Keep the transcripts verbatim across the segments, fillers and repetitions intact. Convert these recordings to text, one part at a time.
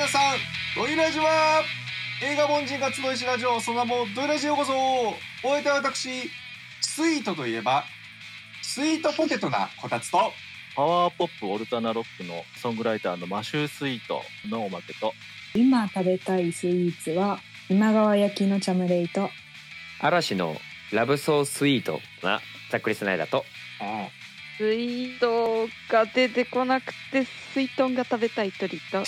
皆さん、ドイラジは映画凡人が集いしラジオ、その名もドイラジへようこそ。お相手は私、スイートといえばスイートポテトなこたつと、 パワーポップオルタナロックのソングライターのマシュースイートのおまけと、 今食べたいスイーツは今川焼きのチャムレイと、 嵐のラブソースイートなざっくりスナイダーと、 スイートが出てこなくてスイトンが食べたい鳥と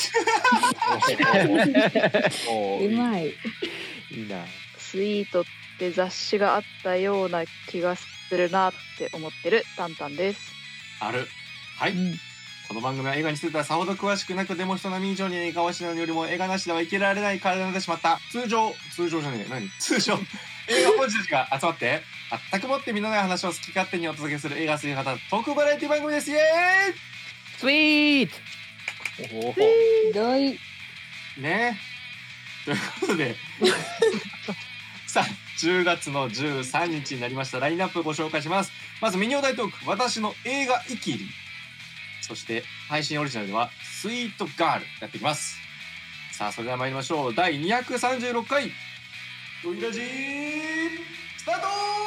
うまい。 いいな。 スイートって雑誌があったような気がするなって思ってるタンタンです。 ある。はい、うん、この番組は映画についてはさほど詳しくなく、でも人並み以上に映画をしないよりも映画なしでは生きられない体になってしまった通常通常じゃねえ何通常映画本人たちが集まって全くもって身のない話を好き勝手にお届けする映画推理型トークバラエティ番組です。イエーイスイート。 ひどいね。ということでさあじゅうがつのじゅうさんにちになりました。ラインナップをご紹介します。まずミニオ大トーク、私の映画イキリ、そして配信オリジナルではスイートガールやっていきます。さあそれでは参りましょう。だいにひゃくさんじゅうろっかいドイラジースタート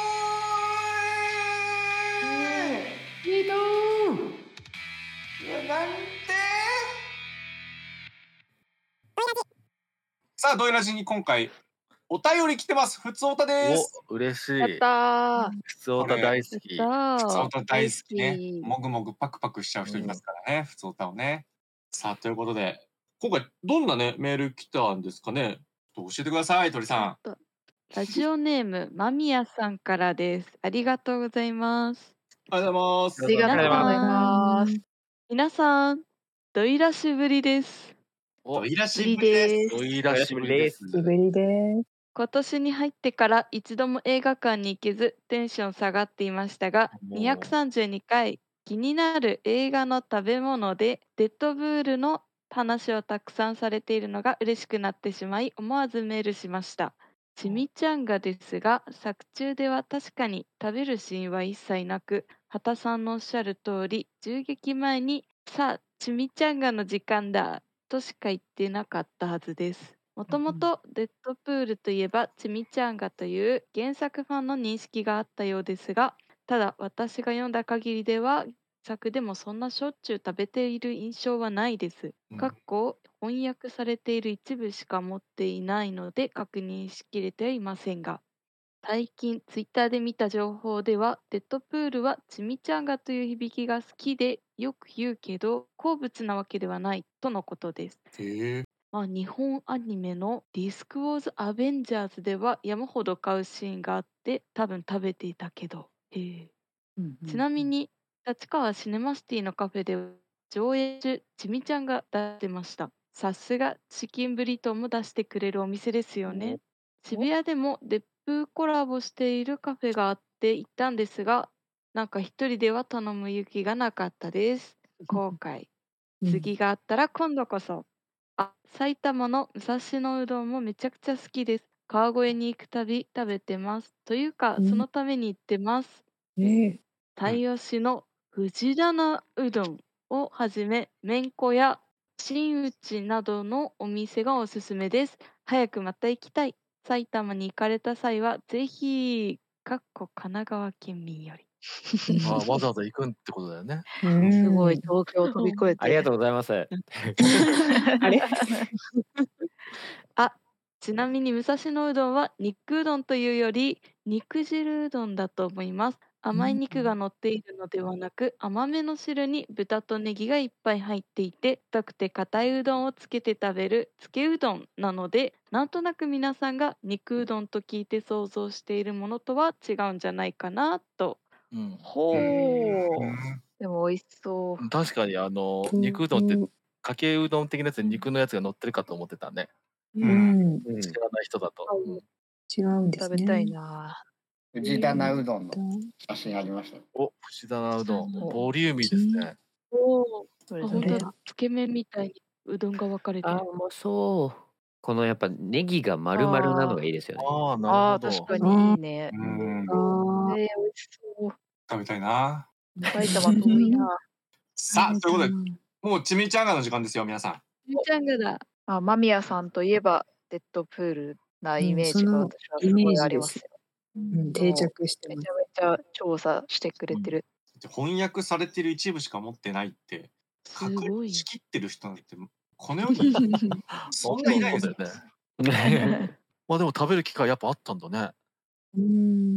ー。いいのーなんてさあドイラジに今回お便り来てます。ふつおたです。 お、嬉しい。 やったー。 ふつおた大好き。 ふつおた大好きね。もぐもぐパクパクしちゃう人いますからね、うん、ふつおたをね。さあということで今回どんなねメール来たんですかね。教えてください鳥さん。 ラジオネーム間宮さんからです。ありがとうございます。 ありがとうございます。 ありがとうございます。皆さんドイラシぶりです。 ドイラシぶりです。 ドイラシぶりです。 今年に入ってから一度も映画館に行けずテンション下がっていましたが、にひゃくさんじゅうにかい気になる映画の食べ物でデッドブールの話をたくさんされているのが嬉しくなってしまい、思わずメールしました。チミチャンガですが、作中では確かに食べるシーンは一切なく、畑さんのおっしゃる通り銃撃前にさあチミチャンガの時間だとしか言ってなかったはずです。もともとデッドプールといえばチミチャンガという原作ファンの認識があったようですが、ただ私が読んだ限りでは作でもそんなしょっちゅう食べている印象はないです。かっこ翻訳されている一部しか持っていないので確認しきれていませんが、最近ツイッターで見た情報ではデッドプールはチミチャンガという響きが好きでよく言うけど好物なわけではないとのことです。 へー。 まあ、日本アニメのディスクウォーズアベンジャーズでは山ほど買うシーンがあって多分食べていたけど、へー、うんうんうん、ちなみに立川シネマシティのカフェで上映中チミちゃんが出してました。さすがチキンブリトーも出してくれるお店ですよね。渋谷でもデップコラボしているカフェがあって行ったんですが、なんか一人では頼む勇気がなかったです。後悔。次があったら今度こそ。あ、埼玉の武蔵野うどんもめちゃくちゃ好きです。川越に行くたび食べてます。というか、そのために行ってます。鯛吉の藤棚うどんをはじめ、めんこや新内などのお店がおすすめです。早くまた行きたい。埼玉に行かれた際は、ぜひ、かっこ神奈川県民より。 あ、わざわざ行くんってことだよね。 すごい、東京を飛び越えて。 ありがとうございます。 あれあ、ちなみに武蔵野うどんは肉うどんというより肉汁うどんだと思います。甘い肉が乗っているのではなく、甘めの汁に豚とネギがいっぱい入っていて、太くて硬いうどんをつけて食べるつけうどんなので、なんとなく皆さんが肉うどんと聞いて想像しているものとは違うんじゃないかなと。 うん、 ほう、でも美味しそう。 確かにあの肉うどんってかけうどん的なやつに肉のやつが乗ってるかと思ってたね。 うん、 知らない人だと。 うん、違うんですね。 食べたいな。 藤棚うどんの写真ありました。 お、藤棚うどん、ボリューミーですね。 おお、本当だ。つけ麺みたいにうどんが分かれてる。 あ、うまそう。このやっぱネギが丸々なのがいいですよね。 ああ、なるほど。 あ、確かにいいね。 うん。 えー、美味しそう。 食べたいな。 埼玉遠いな。 さあということでもうチミチャンガの時間ですよ皆さん。 チミチャンガだ。 あ、間宮さんといえばデッドプールなイメージが私はすごいありますよ。 うん、定着してめます。 ちゃめちゃ調査してくれてる。 翻訳されてる一部しか持ってないってす確ごい。 認しきってる人なんてこの世にそんないないですよそうだよね。まあでも食べる機会やっぱあったんだね。 うん。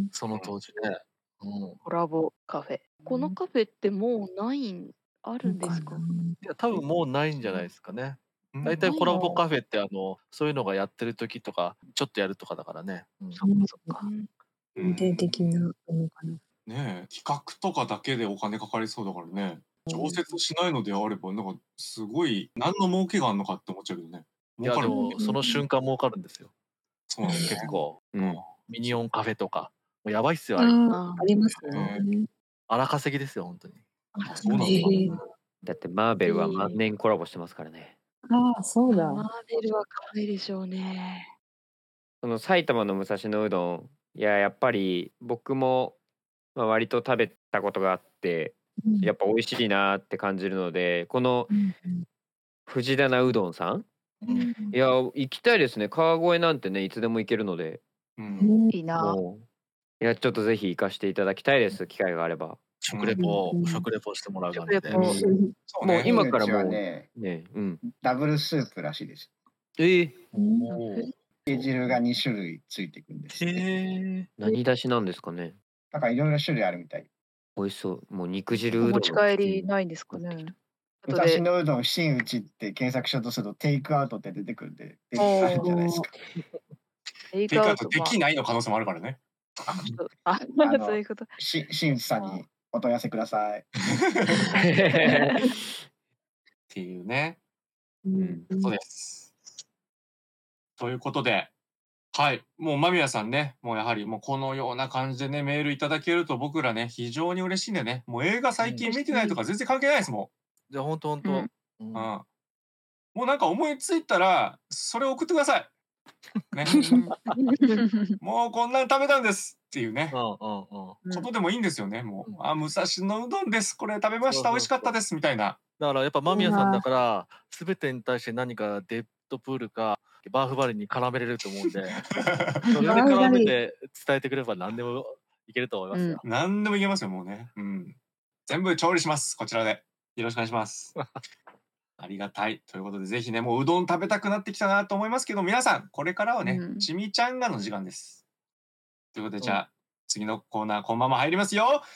その当時ね。うん。 コラボカフェ。 このカフェってもうないんあるんですか？ いや多分もうないんじゃないですかね。 うん大体コラボカフェってあのそういうのがやってる時とかちょっとやるとかだからね。うんそっかそっか。 うん定的なものかな。 ねえ企画とかだけでお金かかりそうだからね常設しないのであればなんかすごい何の儲けがあるのかって思っちゃうけどねいやでもその瞬間儲かるんですよ。 そうなんですね結構。 うん。 ミニオンカフェとか。もうやばいっすよあれ。 あありますね。 荒稼ぎですよ本当に。 あそうなんだへえだってマーベルは万年コラボしてますからね。 ああ、そうだ。 マーベルは可愛いでしょうね。 その埼玉の武蔵野うどん、いややっぱり僕もまあ割と食べたことがあって、 うんやっぱ美味しいなって感じるので、このうん藤棚うどんさん、 うんいや行きたいですね。川越なんてねいつでも行けるので、 うんいいな。 もういやちょっとぜひ行かせていただきたいです。機会があれば。 食レポうん食レポしてもらう感じで。 食レポそうねもう今からうちはもうね、 ね、うん。 ダブルスープらしいです。 えー、 うんおー漬け汁がに種類ついてくるんですって。 へえ。 何出しなんですかね。 なんかいろいろ種類あるみたい。 美味しそう。もう肉汁うどんのお持ち帰りないんですかね。 武後で蔵野うどん新内って検索しようとするとテイクアウトって出てくるんで、テイクおアウトじゃないですか。 テイテイクアウトクアウトできないの可能性もあるからねあ、あのそういうこと。 し新内さんにお問い合わせください。 っていうねうんそうですということではいもう間宮さんねもうやはりもうこのような感じでねメールいただけると僕らね非常に嬉しいんでねもう映画最近見てないとか全然関係ないですもじゃあ本当本当。 うんうんん、うん、もうなんか思いついたらそれを送ってくださいねもうこんなに食べたんですっていうねうんうんうん。 ことでもいいんですよねもう、 うんあ武蔵野うどんですこれ食べましたそうそうそう美味しかったですみたいなだからやっぱ間宮さんだから全てに対して何かデッドプールかバーフバリに絡めれると思うんでそれで絡めて伝えてくれば何でもいけると思いますよ。 何でもいけますよもうねうん全部調理しますこちらでよろしくお願いしますありがたいということでぜひねもううどん食べたくなってきたなと思いますけど皆さんこれからはね、 うんちみちゃんがの時間ですということでじゃあ、次のコーナーこのまま入りますよ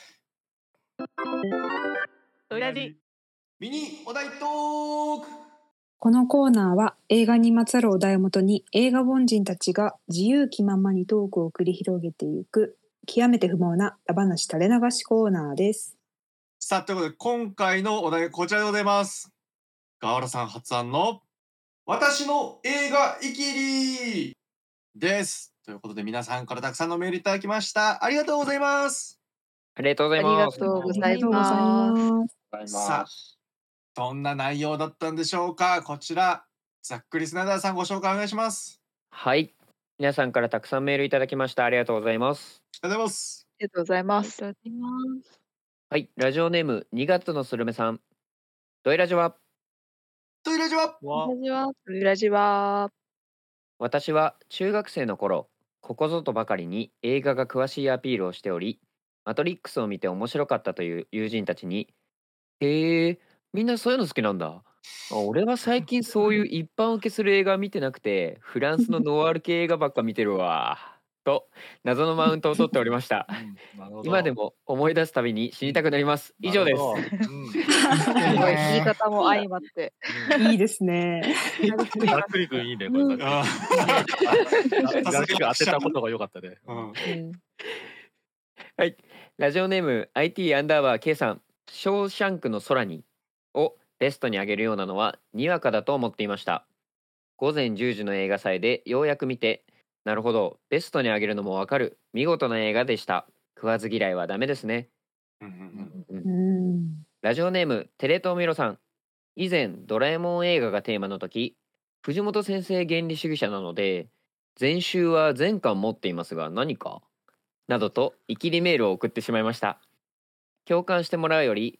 親父ミニお題トークこのコーナーは映画にまつわるお題をもとに映画凡人たちが自由気ままにトークを繰り広げていく極めて不毛な野放し垂れ流しコーナーです。 さあということで今回のお題こちらでございますガワラさん発案の私の映画イキリですということで皆さんからたくさんのメールいただきましたありがとうございますありがとうござありがいます。 とうございありがとうございます。 ます。 ございさあます。 どんな内容だったんでしょうかこちらざっくりスナイダーさんご紹介お願いしますはい。皆さんからたくさんメールいただきました。ありがとうございます。 ありがとうございますありがとうございます。 ありがとうございます。 はい。ラジオネームにがつのスルメさん。ドイラジはトイレジはわこんにちは。 ルラジは私は中学生の頃、ここぞとばかりに映画が詳しいアピールをしており、マトリックスを見て面白かったという友人たちに、へえ、みんなそういうの好きなんだ。あ俺は最近そういう一般受けする映画見てなくて、フランスのノワール系映画ばっか見てるわ。と、謎のマウントを取っておりました。 うんなるほど今でも思い出すたびに死にたくなります。以上です。 なるほどうんすごい言い方も相まって。 いいですね。 ざっくりくんいいねこれ。ざっあくりくん当てたことが良かったね。 うんはい。ラジオネーム アイティー アンダーバー K さん。ショーシャンクの空にをベストに上げるようなのはにわかだと思っていました。午前じゅうじの映画祭でようやく見て、なるほど、ベストに上げるのもわかる。見事な映画でした。食わず嫌いはダメですね。 うんうんうん。 ラジオネームテレトミロさん。以前ドラえもん映画がテーマの時、藤本先生原理主義者なので全集は全巻持っていますが何かなどとイキリメールを送ってしまいました。共感してもらうより、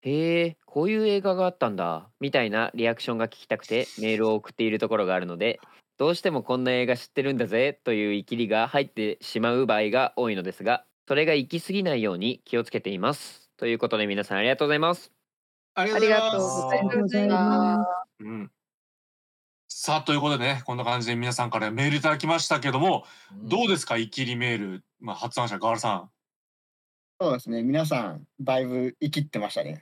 へえ、こういう映画があったんだ、みたいなリアクションが聞きたくてメールを送っているところがあるので、どうしてもこんな映画知ってるんだぜというイキリが入ってしまう場合が多いのですが、それが行き過ぎないように気をつけています。ということで皆さんありがとうございます。 ありがとうございまありがとうごす。 ざいありがとうございまます。 うん。さあ、ということでね、こんな感じで皆さんからメールいただきましたけども、 うんどうですか、イキリメール。まあ、発案者、ガールさん。 そうですね。皆さん、だいぶ生きってましたね。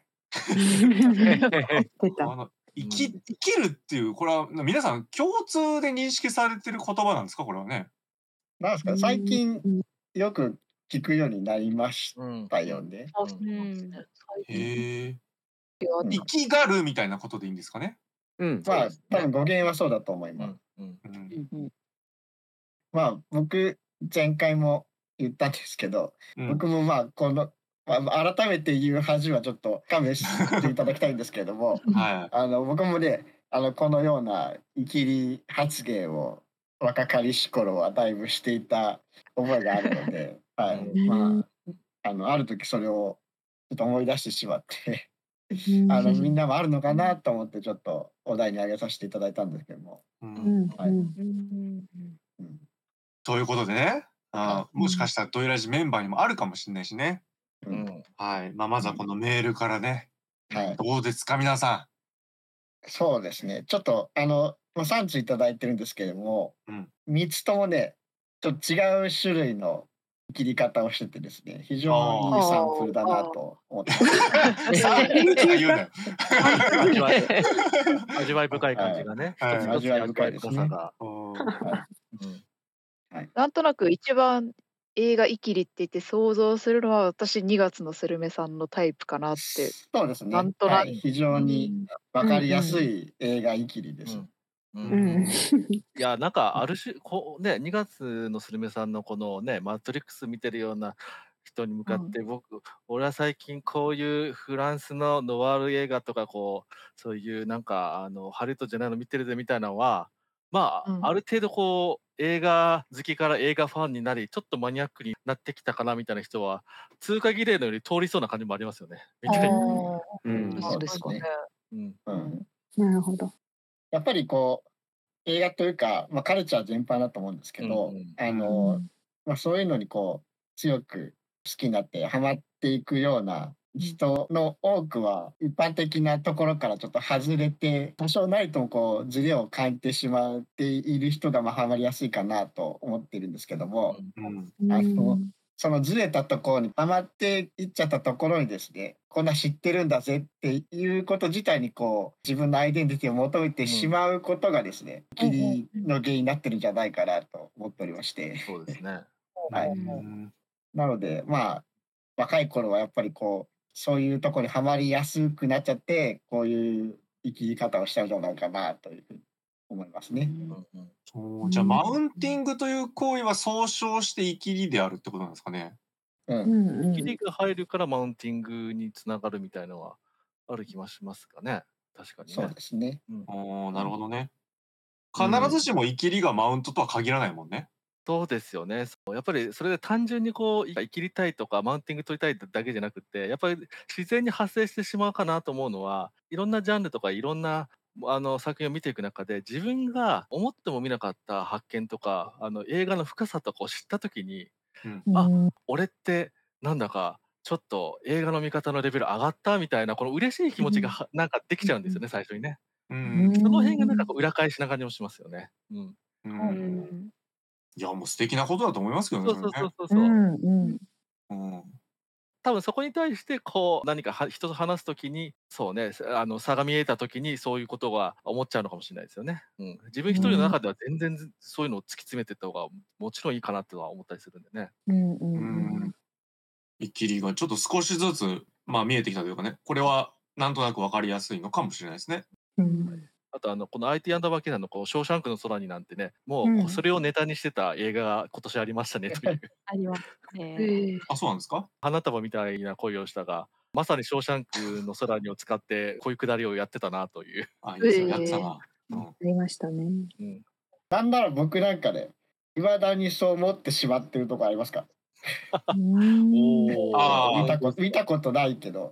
出た。 あの、生き、 うん生きるっていう、これは皆さん共通で認識されてる言葉なんですか、これはね。 なんですか、最近うんよく聞くようになりましうんたよね。 あ、そうですね。最近へえ。 うん生きがるみたいなことでいいんですかね。 うん。 まあ、 そうですね多分語源はそうだと思いうます。 んうんうん。 うんうんまあ、僕、前回も言ったんですけど、 うん。 僕もまあ、この、まあ、改めて言う恥はちょっと勘弁していただきたいんですけれども、 はあの、僕もね、あの、このようなイキリ発言を若かりし頃はだいぶしていた覚えがあるので、はい。 うんまあ、あの、ある時それをちょっと思い出してしまって、 うんあの、みんなもあるのかなと思ってちょっとお題に挙げさせていただいたんですけども。 い。う。 うんんはいうんうんうんということでね、あはーもしかしたらドイラジメンバーにもあるかもしれないしね。 ううんんはい。まあ、まずはこのメールからね、 はい。 どうですか、皆さそうですね。ちょっと、あの、もうさんついただいてるんですけれども、 うんみっつともね、ちょっと違う種類の切り方をしててですね、非常にいいサンプルだなと思ってます。 ん。サンプルとか言うなよ。 味わい味わい深い感じがね、 はい一つ一つに味わい深さが。 うんはいうんなんとなく一番映画イキリって言って想像するのは私にがつのスルメさんのタイプかなって。 そうですね。 なんとなくはい、非常にわかりやすい映画イキリです。 うんううんんいやなんかある種こうねにがつのスルメさんのこのねマトリックス見てるような人に向かって僕、俺は最近こういうフランスのノワール映画とかこうそういうなんかあのハリウッドじゃないの見てるぜみたいなのはまあ、 うんある程度こう映画好きから映画ファンになりちょっとマニアックになってきたかなみたいな人は通過儀礼のように通りそうな感じもありますよね。見てあてーうんそうですね。 うんうん、 なるほど。 やっぱりこう映画というか、まあ、カルチャー全般だと思うんですけど、 うんうんあの、まあ、そういうのにこう強く好きになってハマっていくような人の多くは一般的なところからちょっと外れて多少なりともこうズレを感じてしまっている人がまあハマりやすいかなと思っているんですけども、 うんあのそのずれたところにハマっていっちゃったところにですね、こんな知ってるんだぜっていうこと自体にこう自分のアイデンティティを求めてしまうことがですね、 うんキリの原因になってるんじゃないかなと思っておりまして、 そうですね。 はいうんなのでまあ若い頃はやっぱりこうそういうところにはまりやすくなっちゃってこういう生き方をしちゃうんじゃないかなというふうに思いますね。 うんうんそうじゃあマウンティングという行為は総称してイキリであるってことなんですかね。 う、 うんんうん切りが入るからマウンティングにつながるみたいのはある気もしますかね。確かにね。 そうですね。 うんおーなるほどね。 うん必ずしもイキリがマウントとは限らないもんね。 そうですよね。そうやっぱりそれで単純にこう生きりたいとかマウンティング取りたいだけじゃなくてやっぱり自然に発生してしまうかなと思うのはいろんなジャンルとかいろんなあの作品を見ていく中で自分が思ってもみなかった発見とかあの映画の深さとかを知った時にあ俺ってなんだかちょっと映画の見方のレベル上がったみたいなこの嬉しい気持ちがはなんかできちゃうんですよね最初にね。 うんその辺がなんかこう裏返しな感じもしますよね。うん、 ううんんいやもう素敵なことだと思いますけどね。 そうそうそうそううそう。 んうんうん多分そこに対してこう何かは人と話すときにそうねあの差が見えたときにそういうことが思っちゃうのかもしれないですよね。うん、自分一人の中では全然ずそういうのを突き詰めていった方がもちろんいいかなっては思ったりするんでね。 うんううんんイキリがちょっと少しずつまあ見えてきたというかね、これはなんとなくわかりやすいのかもしれないですね。 うんあとあのこの アイティー アンダーバーケナンのこうショーシャンクの空になんてねもううんそれをネタにしてた映画が今年ありましたねというありますね。 えあ、そうなんですか。 花束みたいな恋をしたがまさにショーシャンクの空にを使ってこういうくだりをやってたなという。 あ、いいですよええやってたな。うんありましたね。 うんなんなら僕なんかね、未だにそう思ってしまってるとこありますか？ うんおーあー見たこと見たことないけど、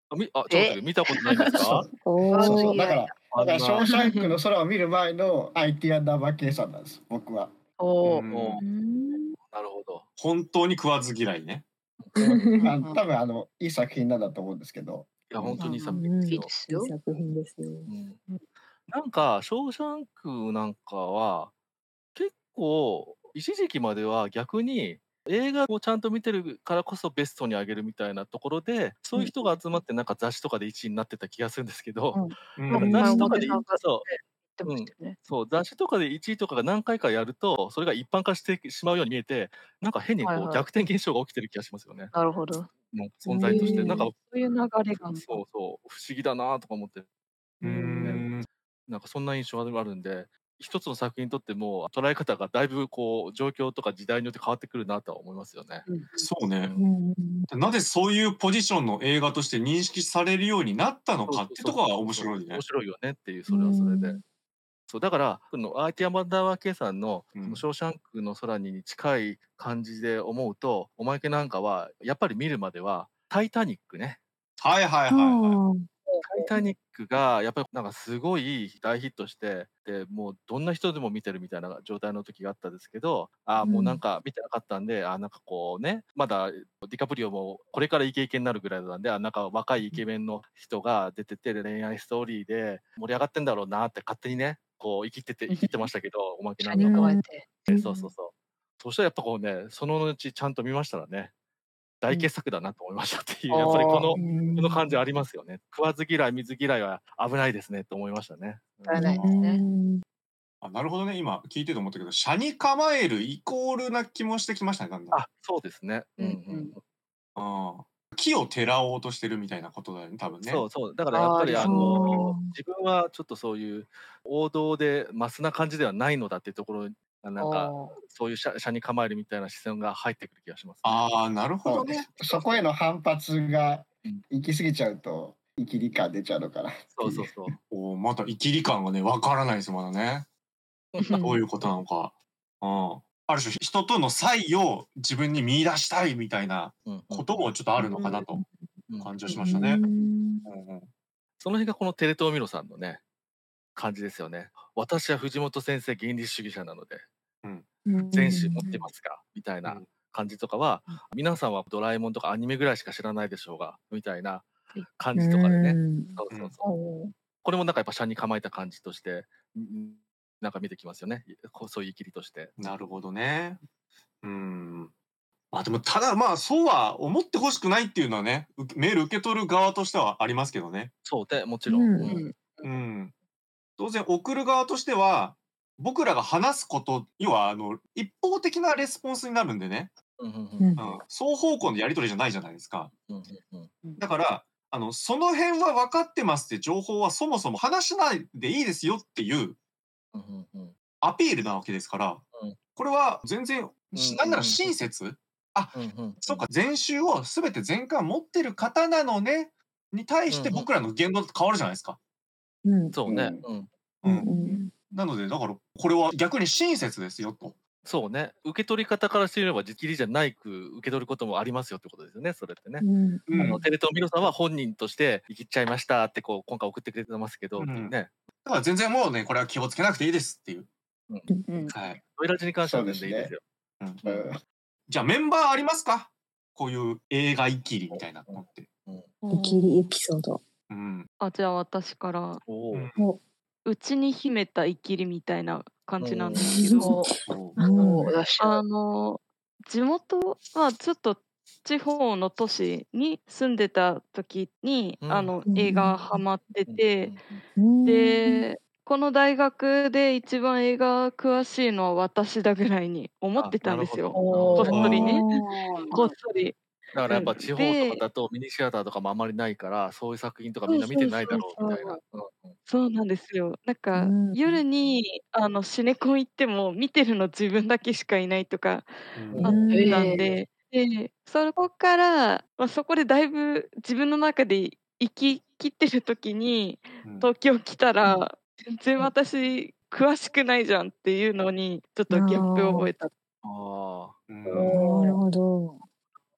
あ、みあ、ちょっと待って、見たことないんですそか？ うそうそう。だから、 あんだから、ショーシな。 ャンクの空を見る前の アイティー アンダーバー 計算なんです、僕は。 おお。 うんおお、 うーん。 なるほど。 本当に食わず嫌いね。 まあ、多分あの、いい作品なんだと思うんですけど。 いや、 うん。 本当にいい作うん、いい品ですよ。 よ。 作品ですよ。 うん。なんか、ショーシャンクなんかは、結構、一時期までは逆に、映画をちゃんと見てるからこそベストに上げるみたいなところで、そういう人が集まってなんか雑誌とかでいちいになってた気がするんですけど、 うん。 うまなんか雑誌ん。 とかでい表さんがね、 そ言ってう、うん、 ましたよね。 そう、雑誌とかでいちいとかが何回かやると、それが一般化してしまうように見えて、なんか変にこうはいはい。 逆転現象が起きてる気がしますよね。 なるほど。 もうへ存在として。なんか、 え。 そういう流れがあるんだ。 そうそう、不思議だなとか思って。 ううね、 ん。 ん。 なんかそんな印象があるんで、一つの作品にとっても捉え方がだいぶこう状況とか時代によって変わってくるなとは思いますよね。 うんうん。 そうね。 うん。 なぜそういうポジションの映画として認識されるようになったのそうかっていうそうそうところが面そうそう。面白いね。 白いよねっていう、 うそれはそれで。 ん。 そう、だから、このアーティアマンダーワーケイさんの、そのうん。 ショーシャンクの空にに近い感じで思うと、おまけなんかはやっぱり見るまでは、タイタニックね。 はいはいあはいはい。 あ。 タイタニックがやっぱりなんかすごい大ヒットして、で、もうどんな人でも見てるみたいな状態の時があったんですけど、ああ、 うもうなんん。 か見てなかったんで、ああ、なんかこうね、まだディカプリオもこれからイケイケになるぐらいなんで、あ、なんか若いイケメンの人が出てて、恋愛ストーリーで盛り上がってんだろうなって勝手にね、こう生きてて生きてましたけど、おまけな車にんかは。 構えて。 え、そうそうそう。そしたらやっぱこうね、その後ちゃんと見ましたらね、大傑作だなと思いましたっていう、やっぱりこああ。 のうこの感じん。 ありますよね。食わず嫌い、水嫌いは危ないですねと思いましたね。うもったいん。 ないですね。 ん。 あ、なるほどね。今聞いてて思ったけど、斜に構えるイコールな気もしてきましたね、だんだん。 あ、そうですね。ううんんうんうん。 うん。 ああ。奇をてらおうとしてるみたいなことだよね、多分ね。 そうそう。だからやっああ、 ぱりあありそう。 の、 ああ。 自分はちょっとそういう王道でマスな感じではないのだっていうところがなんか、 ああ。 そういうしゃ斜に構えるみたいな視線が入ってくる気がしますね。 ああ、なるほそうです。 どね。 そこへの反発がうん。 行き過ぎちゃうと、イキリ感出ちゃうのかなっていう。 そうそうそう。 おお、まだイキリ感がね、わからないです、まだね。どういうことなのか。うん。ある種、人との差異を自分に見出したいみたいなうんうんこともちょっとあるのかなとうん。 感じはしうましたね。 ん。 うんうん。 その辺がこのテレ東ミロさんのね、感じですよね。私は藤本先生原理主義者なので、 うん。 うん全種持ってますかみたいうなん感じとかは、 うん。 皆さんはドラえもんとかアニメぐらいしか知らないでしょうが、みたいなはい。 感うじとかでね。 ん。 そううん。 そうそう。 おお。 これもなんかやっぱ斜に構えた感じとして、んん、なんか見てきますよね。こうそういうイキリとして。 なるほどね。うーん。ま、でも、ただ、まあ、そうは思って欲しくないっていうのはね、うメール受け取る側としてはありますけどね。 そうで、もちろん。 うん。 うん。 うん。 うん。当然送る側としては、僕らが話すこと、要はあの、一方的なレスポンスになるんでね。 うん、ふんふん。 うん。 うん。双方向のやり取りじゃないじゃないですか。 うんふんふん。 うん。 だから、あの、その辺は分かってますって情報はそもそも話しないでいいですよっていううんふんふん。 アピールなわけですから、 うん。 これは全然、 うんしなんならうんうんうん。 親切あ、 うん、ふんふん。 そっか、全集を全て全巻持ってる方なのね、に対してうん、ふん。 僕らの言動って変わるじゃないですか。 うん。 そうね。うん。 ううんん。 うん。 なので、だから、これは逆に親切ですよと。 そうね。受け取り方からしてみれば、じきりじゃないく受け取ることもありますよってことですよね、それってね。 うん。 うあの、 ん。 テレ東ミロさんは本人として「イキっちゃいました」ってこう、今回送ってくれてますけどっていううん。 ね。 だから全然もうね、これは気をつけなくていいですっていう。 うん。 うん。 うん。 はい。 ドイラジに関してはそうですね。 全然いいですよ。 うん。 うん。 じゃあメンバーありますか？こういう映画イキリみたいなのって。 うん。 イキリエピソード。 うん。 あ、じゃあ私からおお。 うん。 お。 内に秘めたイキリみたいな感じなんおお。 ですけど、 おお。 おうおお、 ん。 出しちゃう。 あの、地元はちょっと地方の都市に住んでた時に、 うん。 あの、 うん映画うん。 ハマってうん、 て、 うんうん。 うーん。 で、この大学で一番映画詳しいのは私だぐらいに思っあ、 てたなるほど。 んですよ。 なるほこっど。 そりね。 ああ。 こっそり。 だからやっぱうん。 地方とかでだとミニシアターとかもあんまりないから、そういう作品とかみんな見そうそうてないだそうそろうみたいな。 う。 うんうん。 そうなんですよ。なんうか、 ん。 夜にあの、シネコン行っても見てるの自分だけしかいないとかうあっん。 たええ。 んで、で、そこから、ま、そこでだいぶ自分の中で生ききってる時に、 うん。 東京来たうん。 ら、全然うん。 私詳しくないじゃんっていうのに、ちょっあとギャップをあ。 覚えた。 ああ。 うーん。 なるおお。 ほど。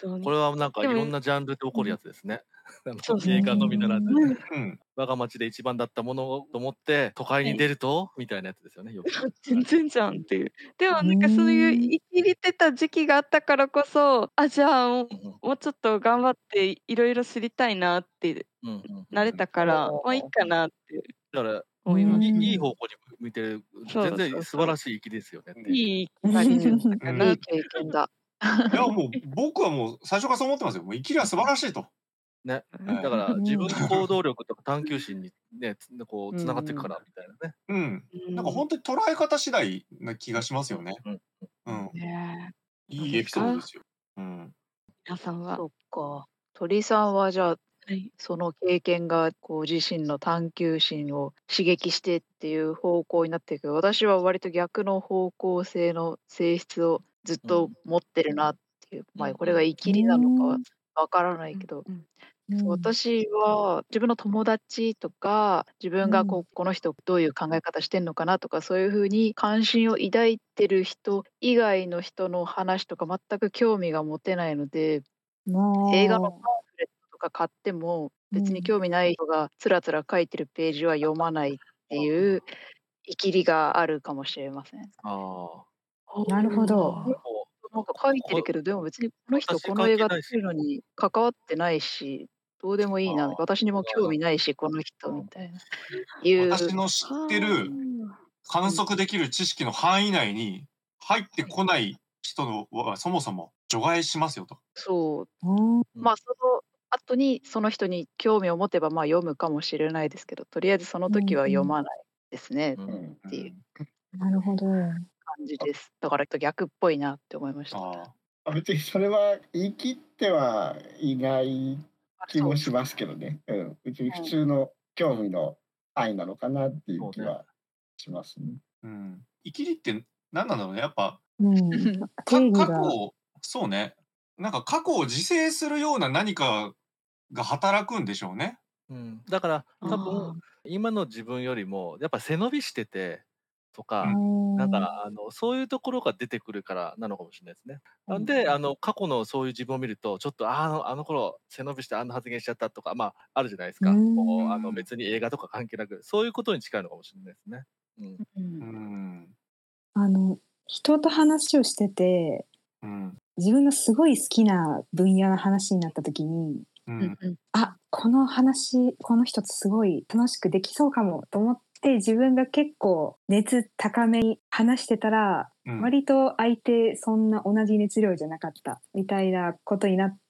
そうね。 これはなんかいでもろんなジャンルで起うん。 こるやつですね。あのそうそう。 映画のみならず、 うん。 我が町で一番だったものをと思って都会に出るとみたいなやつですよね、よく。 全然じゃんっていう。でもうなんかそういうーん。 生きれてた時期があったからこそ、あ、じゃあ、もううんうん。 もうちょっと頑張っていろいろ知りたいなってうんうんうんなれうん。 たから、まあいいかうん。 なってだから、 う思います。 いいいいーん。 方向に向いてる、 そうそ全然素うそう。 晴らしい生きですよねっていう。 いい生き確かに。 りだったかうん。 ないい経験だ。 いや、もう僕はもう最初からそう思ってますよ。もう生きりは素晴らしいと。 ね。 はい。 だから自分のうん。 行動力とか探求心にね、つこうう繋がっていくかん。 らみたいなね。 うん。なんかうん。 ほんとに捉え方次第な気がしますよね。 うんうんうんうん。 うん。 ねえ。どういいエピですか？ ソードですよ。うん。 皆さんは。 そっか。鳥さんはじゃあ、 はい。 その経験がこう自身の探求心を刺激してっていう方向になっていくけど、私は割と逆の方向性の性質をずっうん。 と持ってるなっていう、 うまあ、 んうん。 これが生うきりなのかはーん。 わからなうんいけど、 うん。 うそう、 ん。 私は自分の友達とか、自う分がこん。 うこの人どういう考え方してんのかなとか、そういう風に関心を抱いてる人以外の人の話とか全く興味が持てないので、映画のパンもフレットとか買っても、 う、う別にん。 興味ない人がつらつら書いてるページは読まないっていう生きりがあるかもしれません。 ああ。 なるほど。 ね、 こう、 なんか書いてるこけど、でも別にこの人私関この映画係ないし。 作るのに関わってないし、どうでもいいな、 ああ。 私にも興あ味ないし、この人あ。 みたいな、いう私の知ってるはあ。 観うん。 測できる知識の範囲内に入ってこない人のは、そもそも除外しますよと。 そう。 うーん。 うん。 まあ、その後にその人に興味を持てば、まあ、読むかもしれないですけど、とりあえずそのう時はんうん。 読まないですねうん。 うん。 っていうなるほど。 感じです。だから逆っぽいなって思いました。 ああ。 あ、別にそれは言い切ってはいないあ、 気そうですか。 もしますけどね。うん。別に普うん。 通の興味の範囲なのかなっていうそうね。 気はしますね。 うん。生きりって何なんだろうね。やっぱ、 うん。 か定義が。 過去をそうね。なんか過去を自制するような何かが働くんでしょうね。 うん。だから多分ああ。 今の自分よりもやっぱ背伸びしててとうか、 ん。 なんああ。 かあのそういうところが出てくるからなのかもしれないですね。 うん。 なんで、あの過去のそういう自分を見ると、ちょっとあのあの頃背伸びしてあんな発言しちゃったとか、まあ、あるじゃないですうーか。こううあのん。 別に映画とか関係なく、そういうことに近いのかもしれないですね。うん。 う。 うんん。 あの、人と話をしてて、 うん。 自分のすごい好きな分野の話になった時に、 うん。 うんうん。 あ、この話、この人とすごい楽しくできそうかもと思って、自分が結構熱高めに話してたら、 うん。 割と相手そんな同じ熱量じゃなかったみたいなことになって、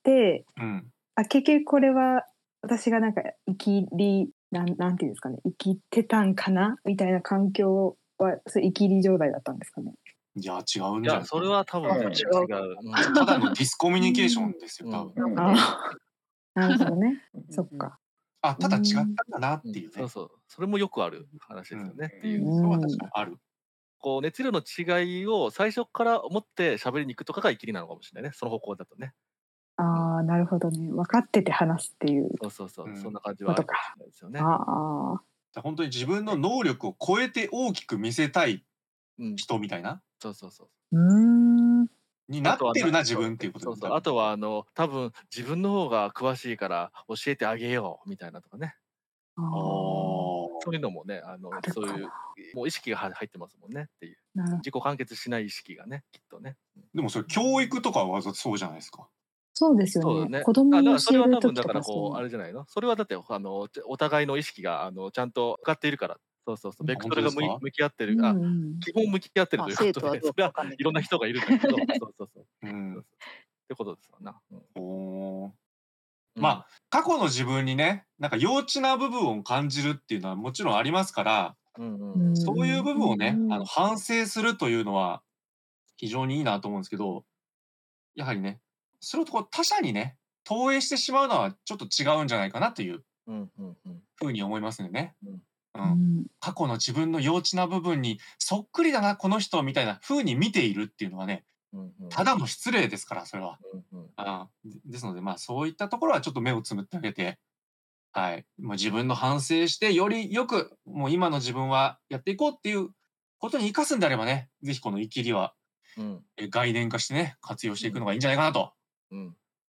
うん。 あ、結局これは私がなんか生きり、なんなんていうんですかね、生きてたんかなみたいな環境は、そういう生きり状態だったんですかね。 いや、違うんいや、 じゃないかな。 それは多分うん。 全然違違うかう。うん。 ただのディスコミュニケーショうん。 ンですよ、 うん。 多分。 うん。 ああ、なるほどね。 うん。 そっか。 あ、 うただ違ったん。 んだなっうん。 ていうね。 そうそう。それもよくある話うん。 ですよねってういう。 それはん。 確かにある。 こう熱量の違いを最初から思って喋りに行くとかが生きりなのかもしれないね。その方向だとね。うん。 ああ、なるほどね。分かってて話すっていうそうそうそうう。そんん。 な感じことか。 はあるかもしれないですよね。 ああ。 だ本当に自分の能力を超えて大きく見せたいうん。 人みたいなそうそうそう。 うーん。 にあとはななってるな、自そう分っていうことそうそう。 で多分。 あとはあの多分自分の方が詳しいから教えてあげようみたいなとかね。 ああ。 あそういうあ。 のもね、あのあるそういうかな。 もう意識がは入ってますもんねっていう。 なる自己完結しない意識がね、きっとね。うん。 でもそれ教育とかはそうじゃないですか。 そうですよね。 そうだね。 子供あ、だに教えからそれは多分る時とだからこうかそう。 あれじゃないの。それはだってあのお互いの意識があのちゃんと向かっているから。そうそうそう。ベあ、 ク本トルが向い当ですか？ 向き合ってる。 うんあ、 うん。 基本向き合ってるまあ、 ということで、 生徒はどそれはうかわかんないいろんなけどね。 人がいるんだけど、そうそうそう。 うそうそん。 うそう。ってことですわな。うん。 おお。 うん。 まあ、過去の自分にね、なんか幼稚な部分を感じるっていうのはもちろんありますから、 うんううんうん。 そういうん。 部分をね、あのうん。 反省するというのは非常にいいなと思うんですけど、やはりね、それをこう他者にね、投影してしまうのはちょっと違うんじゃないかなといううんうんうん。 風に思いますよね。 うん。 う。 うんん。 過去の自分の幼稚な部分にそっくりだな、この人みたいな風に見ているっていうのはね、 うんうん。 ただの失礼ですから、それは。 うんうん。 ああ、でですので、まあ、そういったところはちょっと目をつむってあげて、はい、もう自分の反省して、よりよく、もう今の自分はやっていこうっていうことに生かすんであればね、ぜひこの生きりは、 うん。 え、概念化してね、活用していくうん。 のがいいんじゃないかなとうん。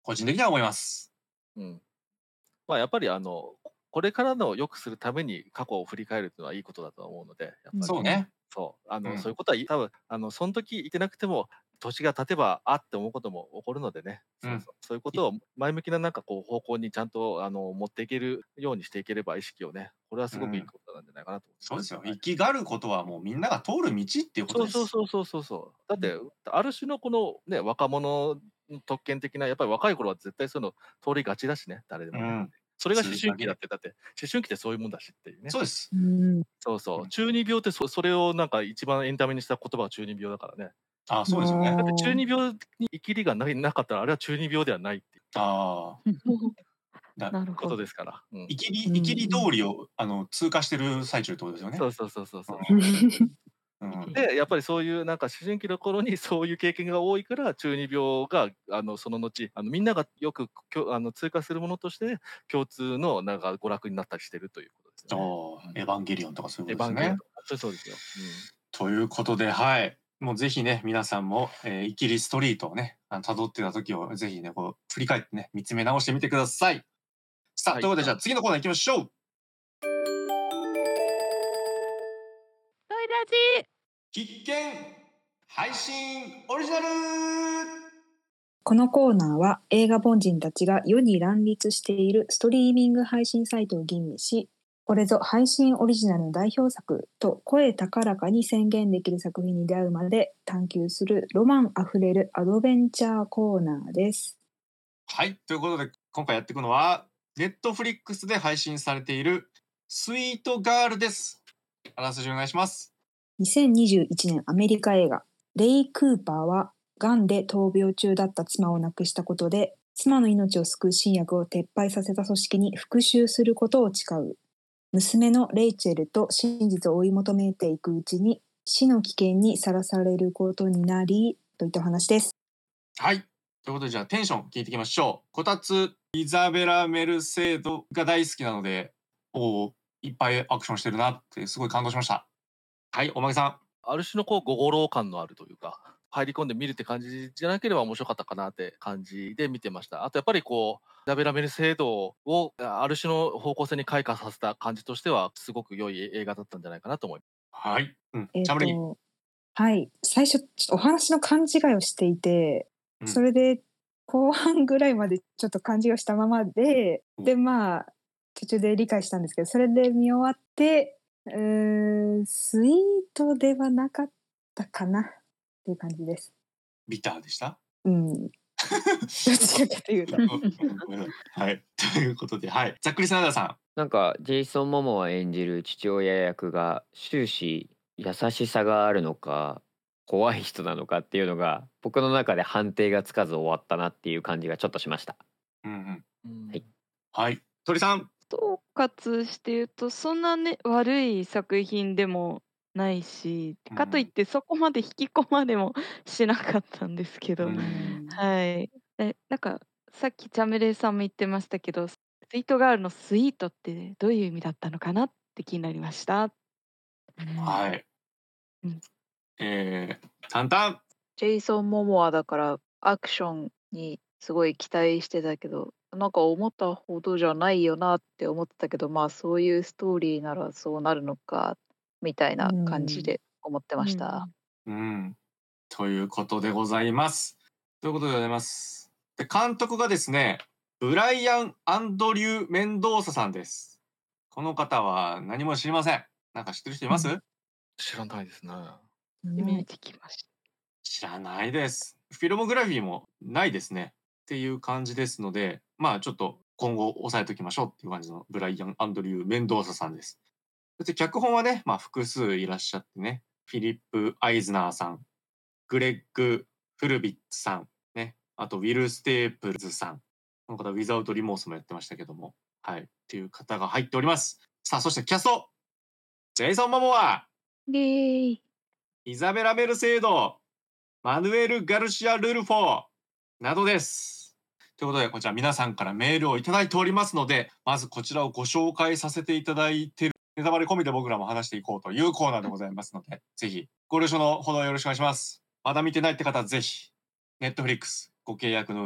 個人的には思います。 うん。まあ、やっぱりあの、これからの良くするために過去を振り返るっていうのはいいことだと思うので、やっぱり。 そうね。 そう。あの、 うんそういうことは、多分あの、その時言ってなくても、年が経てば、あって思うことも起こるのでね。 う。 そうんそう。そういうことを前向きななんかこう方向にちゃんとあの持っていけるようにしていければ、意識をね、これはすごくいいことなんじゃないかなと思います。 そうですよ。 はい。 生きがることはもうみんなが通る道っていうことです。 そうそうそうそうそうそう。だって、ある種のこのね、若者特権的な、やっぱり若い頃は絶対そういうの通りがちだしね、誰でもね。 うん。 それが思通過で。 春期だって、だって思春期ってそういうもんだしっていうね。 そうです。 うん。 そうそうう。 ん。 中二病ってそそれをなんか一番エンタメにした言葉が中二病だからね。 ああ、そうですよね。 だって中あ二病に生きりがないなかったら、あれは中二病ではないっていうああ。だことなるほど。 ですから。うん。 生きりうん生きり通りをあの通過してる最中ってことですよね。 そうそうそうそうそう。 うん。うん。 で、やっぱりそういうなんか思春期の頃にそういう経験が多いから、中二病があのその後、あのみんながよくきょあの通過するものとして共通のなんか娯楽になったりしてるということですよね。 ああ、エヴァンゲリオンとかそういエうことですね。 ヴァンゲリオンとか、本当にそうですよ。 ということで、はい。もうぜひね、皆さんも、えー、生きりストリートをね、あの辿ってた時をぜひね、こう振り返ってね、見つめ直してみてください。さあ、 はい。 ということでじゃあ次のコーナー行きましょう。 トイラジ必見配信オリジナル。 このコーナーは映画凡人たちが世に乱立しているストリーミング配信サイトを吟味し、これぞ配信オリジナルの代表作と声高らかに宣言できる作品に出会うまで探求するロマンあふれるアドベンチャーコーナーです。 はい。ということで、今回やっていくのは、ネットフリックスで配信されているスイートガールです。あらすじお願いします。 にせんにじゅういちねんアメリカ映画、レイ・クーパーは、がんで闘病中だった妻を亡くしたことで、妻の命を救う新薬を撤廃させた組織に復讐することを誓う。娘のレイチェルと真実を追い求めていくうちに、死の危険にさらされることになり、といったお話です。 はい。ということで、じゃあテンション聞いていきましょう。こたつ、イザベラ・メルセードが大好きなので、おお、いっぱいアクションしてるなってすごい感動しました。はい、おまけさん。 ある種のこう、ごごろう感のあるというか、入り込んで見るって感じじゃなければ面白かったかなって感じで見てました。あとやっぱりこう、イザベラ・メルセードをある種の方向性に開花させた感じとしては、すごく良い映画だったんじゃないかなと思います。 はい。うん。 えっチャムリー。 と、はい。最初、ちょっとお話の勘違いをしていて、 うんそれで後半ぐらいまでちょっと勘違いをしたままで、 うんで、まあ、途中で理解したんですけど、それで見終わって、うーん、スイートではなかったかなっていう感じです。 ビターでした。 うん。どちらかというと。 はい。ということで、はい。ざっくりスナイダーさん。 なんかジェイソン・モモア演じる父親役が終始優しさがあるのか怖い人なのかっていうのが僕の中で判定がつかず終わったなっていう感じがちょっとしました。 うんうん。 うんはいはい。鳥さん。 総括して言うとそんなね悪い作品でもないし、 うんかといってそこまで引き込までもしなかったんですけど、 うんはい。え、なんかさっきチャムレイさんも言ってましたけど、スイートガールのスイートってどういう意味だったのかなって気になりました。 はい。 うんえー、タンタン。 ジェイソン・モモアだからアクションにすごい期待してたけど、なんか思ったほどじゃないよなって思ってたけど、まあそういうストーリーならそうなるのかみたいな感じで思ってました。 うん。ということでございます。ということでございます。で、監督がですね、ブライアン・アンドリュー・メンドーサさんです。この方は何も知りません。なんか知ってる人います？ うん知らないですね。 イメージきました。 知らないです。フィルモグラフィーもないですね。っていう感じですので、まあちょっと今後押さえておきましょうっていう感じのブライアン・アンドリュー・メンドーサさんです。そして脚本はね、まあ複数いらっしゃってね、フィリップ・アイズナーさん、グレッグ・フルビッツさん、ね、あとウィル・ステープルズさん、この方、ウィザウト・リモースもやってましたけども、はい、っていう方が入っております。さあ、そしてキャスト、ジェイソン・モモア、 イエーイ。 イザベラ・メルセード、マヌエル・ガルシア・ルルフォーなどです。ということで、こちら皆さんからメールをいただいておりますので、まずこちらをご紹介させていただいている、ネタバレ込みで僕らも話していこうというコーナーでございますので、ぜひご了承のほどよろしくお願いします。まだ見てないって方はぜひ、ネットフリックスご契約の上、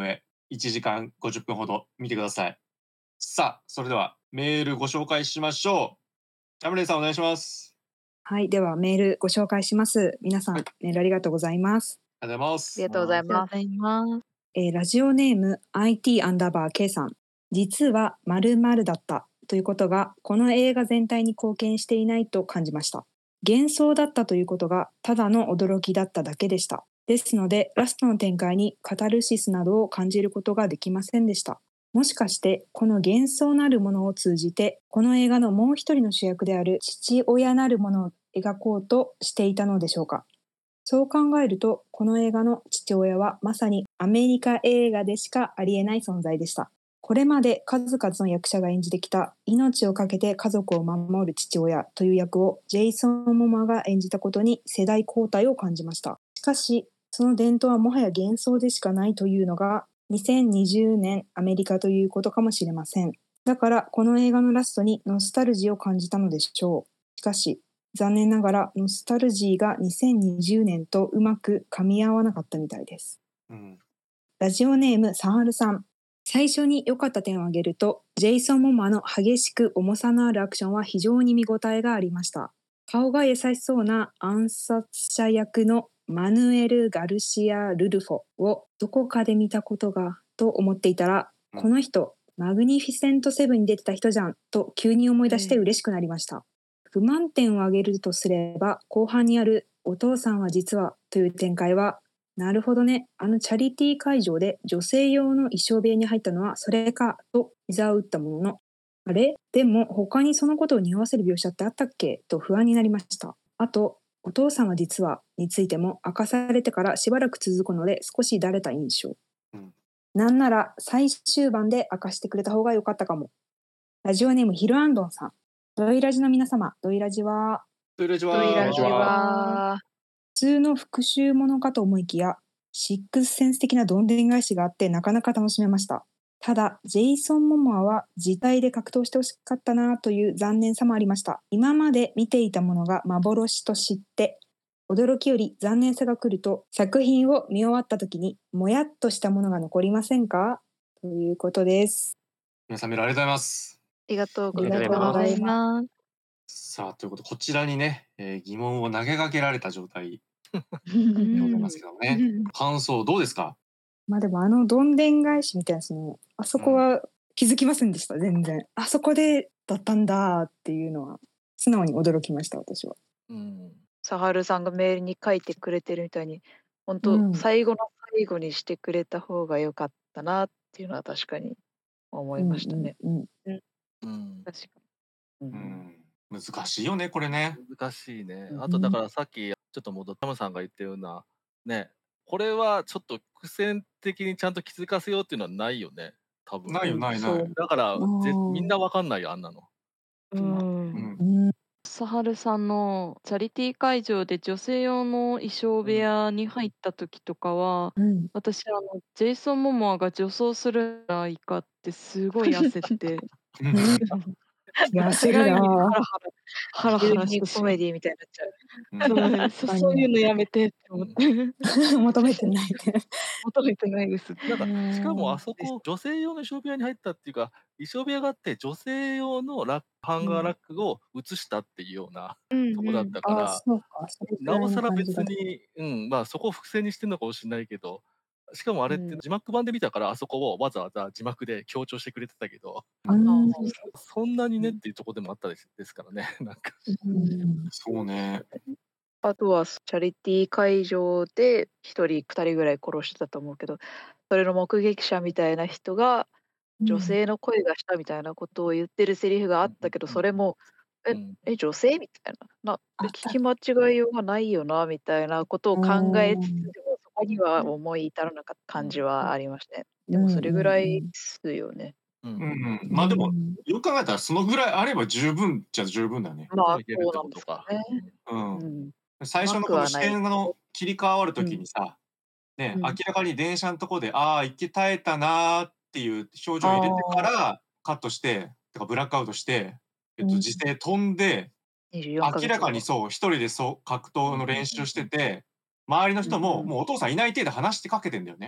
いちじかんごじゅっぷんほど見てください。さあ、それではメールご紹介しましょう。ジャムレイさんお願いします。 はい、ではメールご紹介します。皆さん、 はい、 メールありがとうございます。 ありがとうございまありす。 がとうございありがとうごます。 ざいます。 えーラジオネーム アイティー アンダーバー K さん。実は〇〇だったということがこの映画全体に貢献していないと感じました。幻想だったということがただの驚きだっただけでした。ですのでラストの展開にカタルシスなどを感じることができませんでした。もしかしてこの幻想なるものを通じてこの映画のもう一人の主役である父親なるものを描こうとしていたのでしょうか。そう考えるとこの映画の父親はまさにアメリカ映画でしかありえない存在でした。これまで数々の役者が演じてきた命を懸けて家族を守る父親という役をジェイソン・モモアが演じたことに世代交代を感じました。しかしその伝統はもはや幻想でしかないというのがにせんにじゅうねんアメリカということかもしれません。だからこの映画のラストにノスタルジーを感じたのでしょう。しかし残念ながらノスタルジーがにせんにじゅうねんとうまく噛み合わなかったみたいです。 うん、 ラジオネームサハルさん。最初に良かった点を挙げると、ジェイソン・モモアの激しく重さのあるアクションは非常に見応えがありました。顔が優しそうな暗殺者役のマヌエル・ガルシア・ルルフォをどこかで見たことがと思っていたら、 うんこの人、マグニフィセントセブンに出てた人じゃんと急に思い出して嬉しくなりました。不満点を挙げるとすれば、後半にあるお父さんは実はという展開は、なるほどね、あのチャリティー会場で女性用の衣装部屋に入ったのはそれかと膝を打ったものの、あれでも他にそのことを匂わせる描写ってあったっけと不安になりました。あと、お父さんは実はについても明かされてからしばらく続くので少しだれた印象。 うん、 なんなら最終盤で明かしてくれた方が良かったかも。ラジオネームヒルアンドンさん。ドイラジの皆様、ドイラジはドイラジドイラジはは、 普通の復讐ものかと思いきや、シックスセンス的などんでん返しがあってなかなか楽しめました。ただ、ジェイソン・モモアは自体で格闘してほしかったなという残念さもありました。今まで見ていたものが幻と知って、驚きより残念さが来ると、作品を見終わった時にもやっとしたものが残りませんかということです。 皆さんメールありがとうございます。 ありがとうごありざいがとうございます。 ます。 さあ、ということでこちらにね、えー疑問を投げかけられた状態うでございんますけどもね。感想どうですか？ まあでもあのどんでん返しみたいなその、あそこは気づきませんでした、全然。あそこでだったんだっていうのは素直に驚きました、私は。 うん。 サハルさんがメールに書いてくれてるみたいに、本う当ん最後の最後にしてくれた方が良かったなっていうのは確かに思いましたね。 うんうんうん。 確かに。ううんん、難しいよねこれね。 難しいね。 うんあとだからさっきちょっと戻ってタムさんが言ったようなね、これはちょっと伏線的にちゃんと気づかせようっていうのはないよね、多分。 ないよないない。 そう。 だからぜうんみんなわかんないよあんなの。 ううんん。 うんサハルさんのチャリティー会場で女性用の衣装部屋に入った時とかは、 うん私あのジェイソン・モモアが女装するならいいかってすごい焦ってうんいや焦る違う意味でなハラハラハラ急ハラしてしまうにコメディみたいになっちゃう。 うんそうそそういうのやめてって思って求めてないね。 求めてないです。 なんかしかもあうそこ女性用の衣装部屋に入ったっていうか、衣装部屋があって女性用のラックハンガーラックを移したっていうようなうんとこだっうんたから、 あ、そうか、それくらいなおさらの感じだ。 別に、うん、まあそこを伏線にしてんのかもしれないけど、しかもあれってうん字幕版で見たからあそこをわざわざ字幕で強調してくれてたけど、 うんそんなにねっていうところでもあったですですからね、なんか。 うんそうね。 あとはチャリティー会場で一人二人ぐらい殺してたと思うけど、それの目撃者みたいな人が女性の声がしたみたいなことを言ってるセリフがあったけど、 うんそれもえうんえ女性みたいななあった聞き間違いようがないよなみたいなことを考えつつ、 うんでもそこには思い至らなかった感じはありましたね。でうんもそれぐらいですよね。 ううんんうん。まあでもよく考えたらそのぐらいあれば十分じゃ十分だね。 まあいけるってそうなんですことかかね。 うんう。ん。 最初のこの視点の切り替わるときにさ、ね、 うん明らかに電車のとこで、ああ、息絶えたなーっていう表情を入れてからカットして、てかブラックアウトして、えっと、 うん時勢飛んで、 にじゅうよんかげつ明らかにそう、一人でそう格闘の練習してて、周りの人も、 うんもうお父さんいない体で話してかけてんだよね。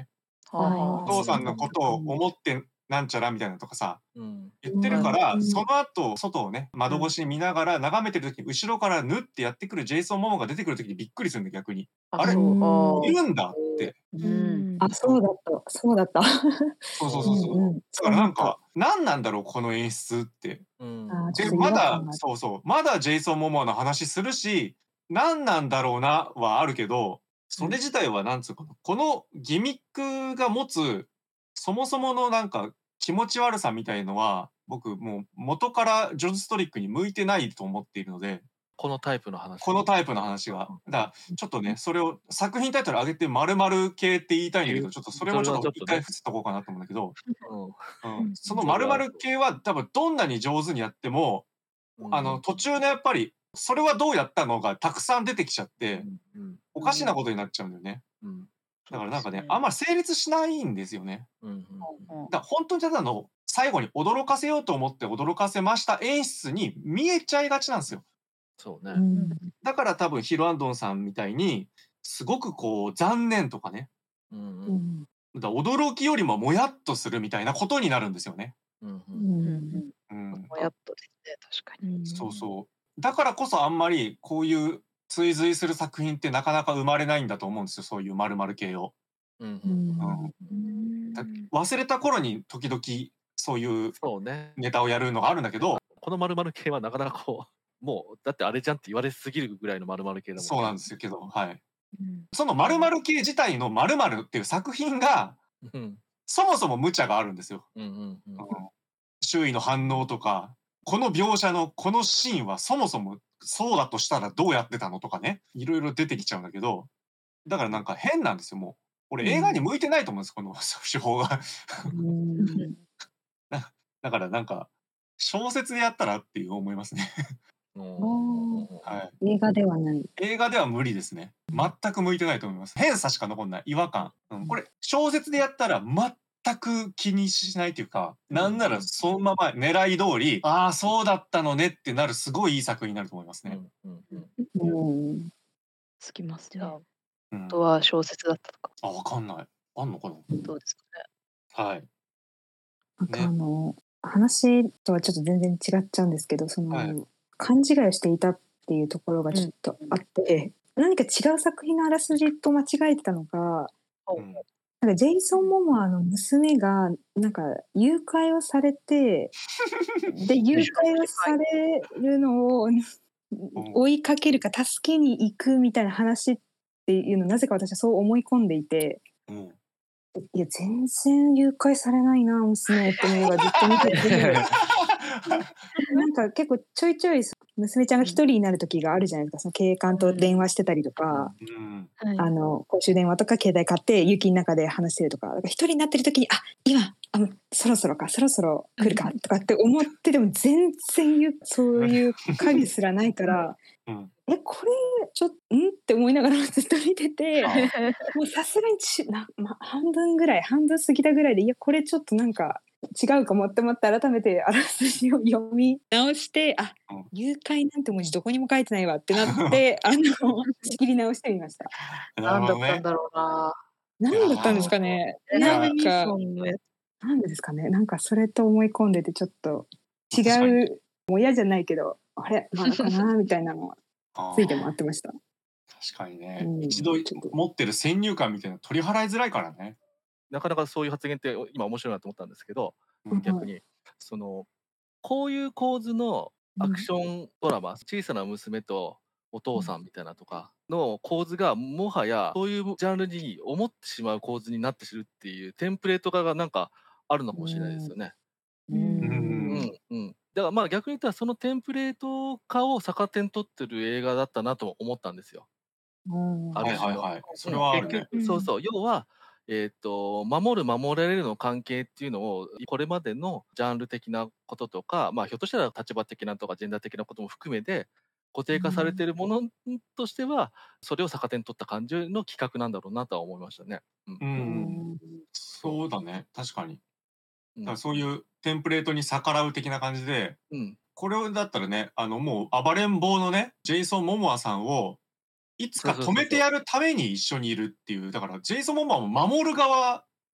はあはおあ父さんのことを思ってなんちゃらみたいなのとかさうん。 言ってるかうら、 んその後外をね窓越しに見ながら眺めてる時に後ろからぬってやってくるジェイソン・モモが出てくる時にびっくりするんだ逆に。あれそうあいるんだって。 ーうんあ、そうだった。そうだった。 そうそうそうそう。 うんうんだからなんか何なんだろうこの演出って。 うん。 であーちょっと違まだ和感があるそうそうまだジェイソン・モモアの話するし何なんだろうなはあるけどそれ自体はなんつうかなこのギミックが持つそもそものなんか気持ち悪さみたいのは僕もう元からジョズ・ストリックに向いてないと思っているのでこのタイプの話。 このタイプの話がだからちょっとねそれを作品タイトル上げて〇〇系って言いたいんだけどちょっとそれもちょっと一回伏せとこうかなと思うんだけど、 うん。 うん、その〇〇系は多分どんなに上手にやってもあの途中のやっぱりそれはどうやったのがたくさん出てきちゃってうん。 おかしなことになっちゃうんだよね。 うん。 だからなんかねそうですねあんまり成立しないんですよね。 うん。 うんだから本当にただの最後に驚かせようと思って驚かせました演出に見えちゃいがちなんですよ。 そうね。 うんだから多分ヒロアンドンさんみたいにすごくこう残念とかねうん。 ううん。 んだから驚きよりももやっとするみたいなことになるんですよね。 うん。 ううんんうん、 もやっとですね確かに。 そうそうだからこそあんまりこういう追随する作品ってなかなか生まれないんだと思うんですよそういう〇〇系を。 うん。 ううん。 んうんだ忘れた頃に時々そういうそうね。 ネタをやるのがあるんだけどこの〇〇系はなかなかこう、もう、だってあれじゃんって言われすぎるぐらいの〇〇系だもんね。 そうなんですよけどはいうんその〇〇系自体の〇〇っていう作品がうん。 そもそも無茶があるんですよ。 うん。うん。 うん周囲の反応とかこの描写のこのシーンはそもそもそうだとしたらどうやってたのとかねいろいろ出てきちゃうんだけどだからなんか変なんですよもう俺映画に向いてないと思うんですこの手法がうんだからなんか小説でやったらっていう思いますね、 うん。 は映画ではない。 い、映画では無理ですね全く向いてないと思います変さしか残んない違和感、うん、これ小説でやったら全く気にしないというかなんならそのまま狙い通りああそうだったのねってなるすごいいい作品になると思いますね、 うん。うん。 うんつきますねじゃ。あうん本当は小説だったとかあわかんないあんのかなどうですかね。 はいなんかねあの、話とはちょっと全然違っちゃうんですけどその、 はい勘違いをしていたっていうところがちょっとあって、何か違う作品のあらすじと間違えてたのかうんなんかジェイソン・モモアの娘がなんか誘拐をされてで誘拐をされるのを追いかけるか助けに行くみたいな話っていうのをなぜか私はそう思い込んでいてうんいや全然誘拐されないな娘って思いながらずっと見ててなんか結構ちょいちょい娘ちゃんが一人になる時があるじゃないですかその警官と電話してたりとか。 うんはい。 あの公衆電話とか携帯買って雪の中で話してるとかだから一人になってる時にあ今あもうそろそろかそろそろ来るかとかって思ってでも全然ゆそういう影すらないから、 うんえこれちょっとんって思いながらずっと見ててあもうさすがにちな、ま、半分ぐらい半分過ぎたぐらいでいやこれちょっとなんか違うかもって思って改めてあらすじを読み直してあうん誘拐なんて文字どこにも書いてないわってなってあの仕切り直してみました。 何だったんなるほどねだろうな。 何だったんですかね。 いやなんかそんなやつなんでですかね。なんかそれと思い込んでてちょっと違確かにうもう嫌じゃないけどあれまだかなみたいなのはあーついて回ってました。 確かにね、 うん一度ちょっと持ってる先入観みたいなの取り払いづらいからね。 なかなかそういう発言って今面白いなと思ったんですけど、 うん逆にそのこういう構図のアクションドラマ、小さな娘とお父さんみたいなとかの構図がもはやそういうジャンルに思ってしまう構図になってしるっていうテンプレート化がなんかあるのかもしれないですよね。 ううんうんうん。だからまあ逆に言ったらそのテンプレート化を逆手に取ってる映画だったなとも思ったんですよ。 うんある種のはいはいはい。それはあるね。 結局そうそう要は、えー、と守る守られるの関係っていうのをこれまでのジャンル的なこととか、まあ、ひょっとしたら立場的なとかジェンダー的なことも含めて固定化されているものとしてはそれを逆手に取った感じの企画なんだろうなとは思いましたね。うんう。 うんんそうだね。確かに。 うんだからそういうテンプレートに逆らう的な感じで、 うんこれだったらね、あのもう暴れん坊のね、ジェイソン・モモアさんをいつか止めてやるために一緒にいるっていう、だからジェイソン・モモアも守る側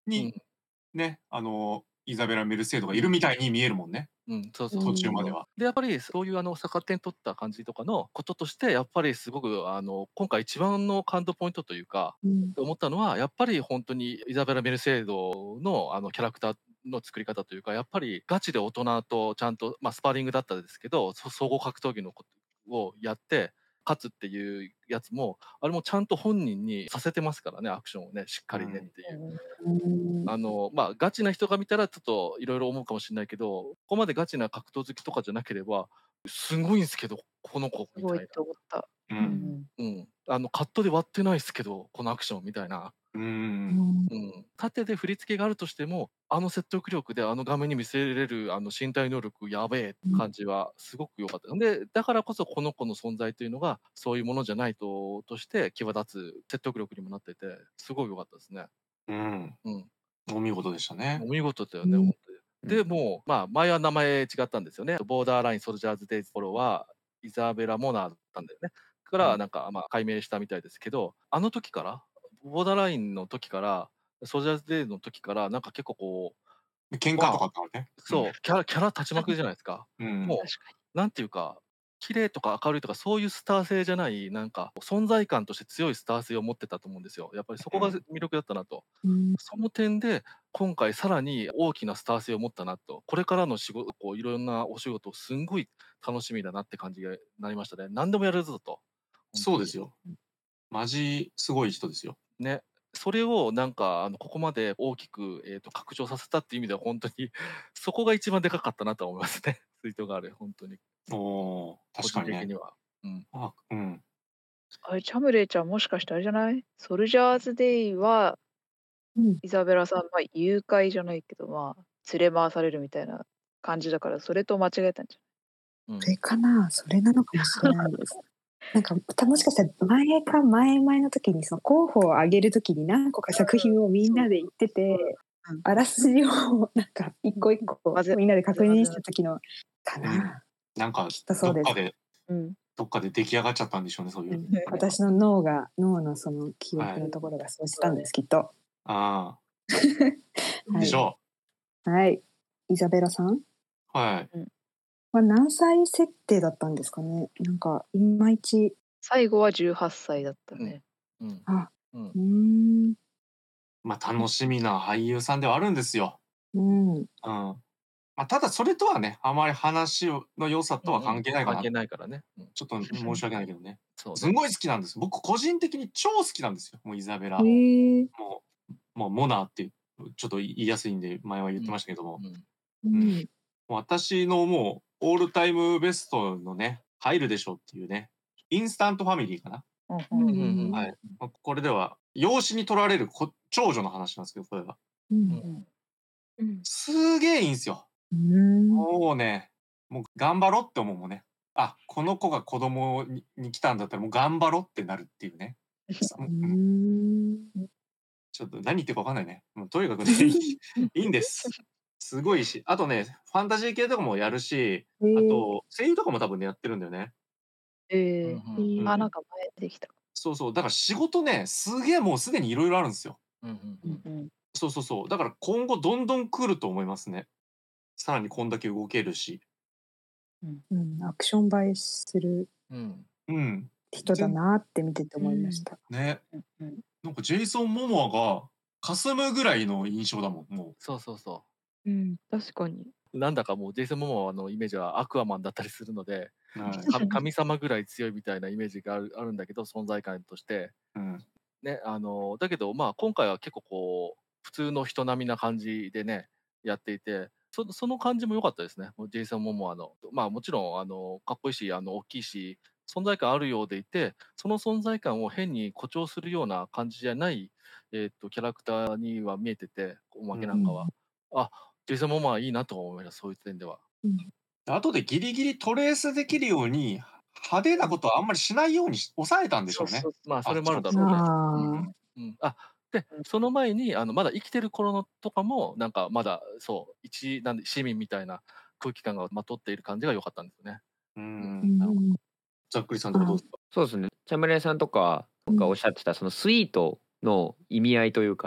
に、ね、あの、イザベラ・メルセードがいるみたいに見えるもんね。 うん、そうそう途中までは。 で、やっぱりそういうあの逆手に取った感じとかのこととして、やっぱりすごくあの今回一番の感動ポイントというか、 うん思ったのは、やっぱり本当にイザベラ・メルセードのあのキャラクターの作り方というか、やっぱりガチで大人とちゃんと、まあ、スパーリングだったんですけど、そ総合格闘技のことをやって勝つっていうやつも、あれもちゃんと本人にさせてますからね、アクションをね、しっかりねっていう。 うんあのまあ、ガチな人が見たらちょっといろいろ思うかもしれないけど、ここまでガチな格闘好きとかじゃなければ、すごいんですけど、この子すごみたいな。 いと思った。 う。 うんん。 うん、あのカットで割ってないですけど、このアクションみたいな。 う。 うんんうん、縦で振り付けがあるとしても、あの説得力であの画面に見せれるあの身体能力やべえ感じはすごく良かった。で、だからこそこの子の存在というのがそういうものじゃないととして際立つ説得力にもなってて、すごい良かったですね。 うん。 うん、 お見事でしたね。 お見事だよね、 うん本当に。で、もう、まあ、前は名前違ったんですよね。ボーダーライン・ソルジャーズ・デイズ頃は、イザベラ・モナーだったんだよね。かうんら、なんか、まあ、改名したみたいですけど、あの時から、ボーダーラインの時から、ソルジャーズ・デイズの時から、なんか結構こう、 喧嘩とかあったのね。 そう、キャラキャラ立ちまくりじゃないですか。 うん。 もう、 確かなんていうか、綺麗とか明るいとかそういうスター性じゃない、なんか存在感として強いスター性を持ってたと思うんですよ。やっぱりそこがうん魅力だったなと。 うんその点で、今回さらに大きなスター性を持ったなと。これからの仕事、こういろんなお仕事、すんごい楽しみだなって感じがなりましたね。何でもやれるぞと。 そうですよ。 よ。マジすごい人ですよ。 ね。それをなんかあのここまで大きく、えー、と拡張させたっていう意味では本当にそこが一番でかかったなと思いますね。スイートガール、本当に。 おお、 個確かにね。 人的には。うん。 あ、うん。 に。あれ、チャムレイちゃんもしかしてあれじゃないソルジャーズデイは、 うんイザベラさん、まあ、誘拐じゃないけど、まあ、連れ回されるみたいな感じだから、それと間違えたんじうんそれかな、それなのかもしれないです。なんかたもしかしたら前か前々の時にその候補を挙げる時に何個か作品をみんなで言ってて、 うんあらすじをなんか一個一個混ぜみんなで確認した時のかな。 なんかきっとそうですどっかでゃん。うん。 どっかで出来上がっちゃったんでしょうね、そういう。 うん私の脳が脳のその記憶のところがそうしたんです、きっと。 ああ、 はいでしょはい。イザベラさんう。はい。 は何歳設定だったんですかね。なんかいまいち。 最後はじゅうはっさいだったね。 うん。 あ、 うんうーん。 まあ楽しみな俳優さんではあるんですよ。 うん。 うん。まあただそれとはね、あまり話の良さとは関係ないかな。 関係ないからね。うんちょっと申し訳ないけどね。 そうすごい好きなんです。僕個人的に超好きなんですよ。もうイザベラ。 へえ。 もう、もうモナーってちょっと言いやすいんで前は言ってましたけども、 うんうん。 もう私のもうオールタイムベストのね、入るでしょうっていうね、インスタントファミリーかな。 うんうんうんうんはい。まあこれでは養子に取られるこ長女の話なんですけど、これは。 うんうん。 すげえいいんですよ。 うんもうね、もう頑張ろうって思うもんね。あ、この子が子供にに来たんだったらもう頑張ろうってなるっていうね。さううんんちょっと何言ってるか分かんないね。もうとにかくね、いいいいんです。すごいし、あとね、ファンタジー系とかもやるし、あと声優とかも多分ね、やってるんだよね。 ええうんうんあ、なんか前できた。 そうそう。だから仕事ね、すげえもうすでにいろいろあるんですよ。 うんうんうんうん。 そうそうそう。だから今後どんどん来ると思いますね。さらにこんだけ動けるし。 うん、アクション映えするうんうん。 人だなって見てて思いました。 ね。 うんうん。 なんかジェイソン・モモアが霞むぐらいの印象だもん、もそうそうそうん、確かに。 う。なんだかもうジェイソン・モモアのイメージはアクアマンだったりするので、 う。はい。 か神様ぐらい強いみたいなイメージがあるあるんだけど、存在感として。 うん。 ね、あのだけど、まあ、今回は結構こう普通の人並みな感じでねやっていて、そその感じも良かったですね、もうジェイソン・モモアの。まあ、もちろんあのかっこいいしあの大きいし存在感あるようでいて、その存在感を変に誇張するような感じじゃない、えー、とキャラクターには見えてて、おまけなんかは、あ、ジェイソン・モモアいいなと思いました、そういう点では。 後でギリギリトレースできるように、派手なことはあんまりしないようにし抑えたんでしょうね。 そうまあそれもあるだろうね。 あうんうん、あでその前にあのまだ生きてる頃のとかもなんかまだそう一なんで市民みたいな空気感がまとっている感じが良かったんですよね。 うあ、 ん。 なるほどざっくりさんとかどうですか？ そうですね。チャムレイさんとかがおっしゃってたそのスイートの意味合いというか、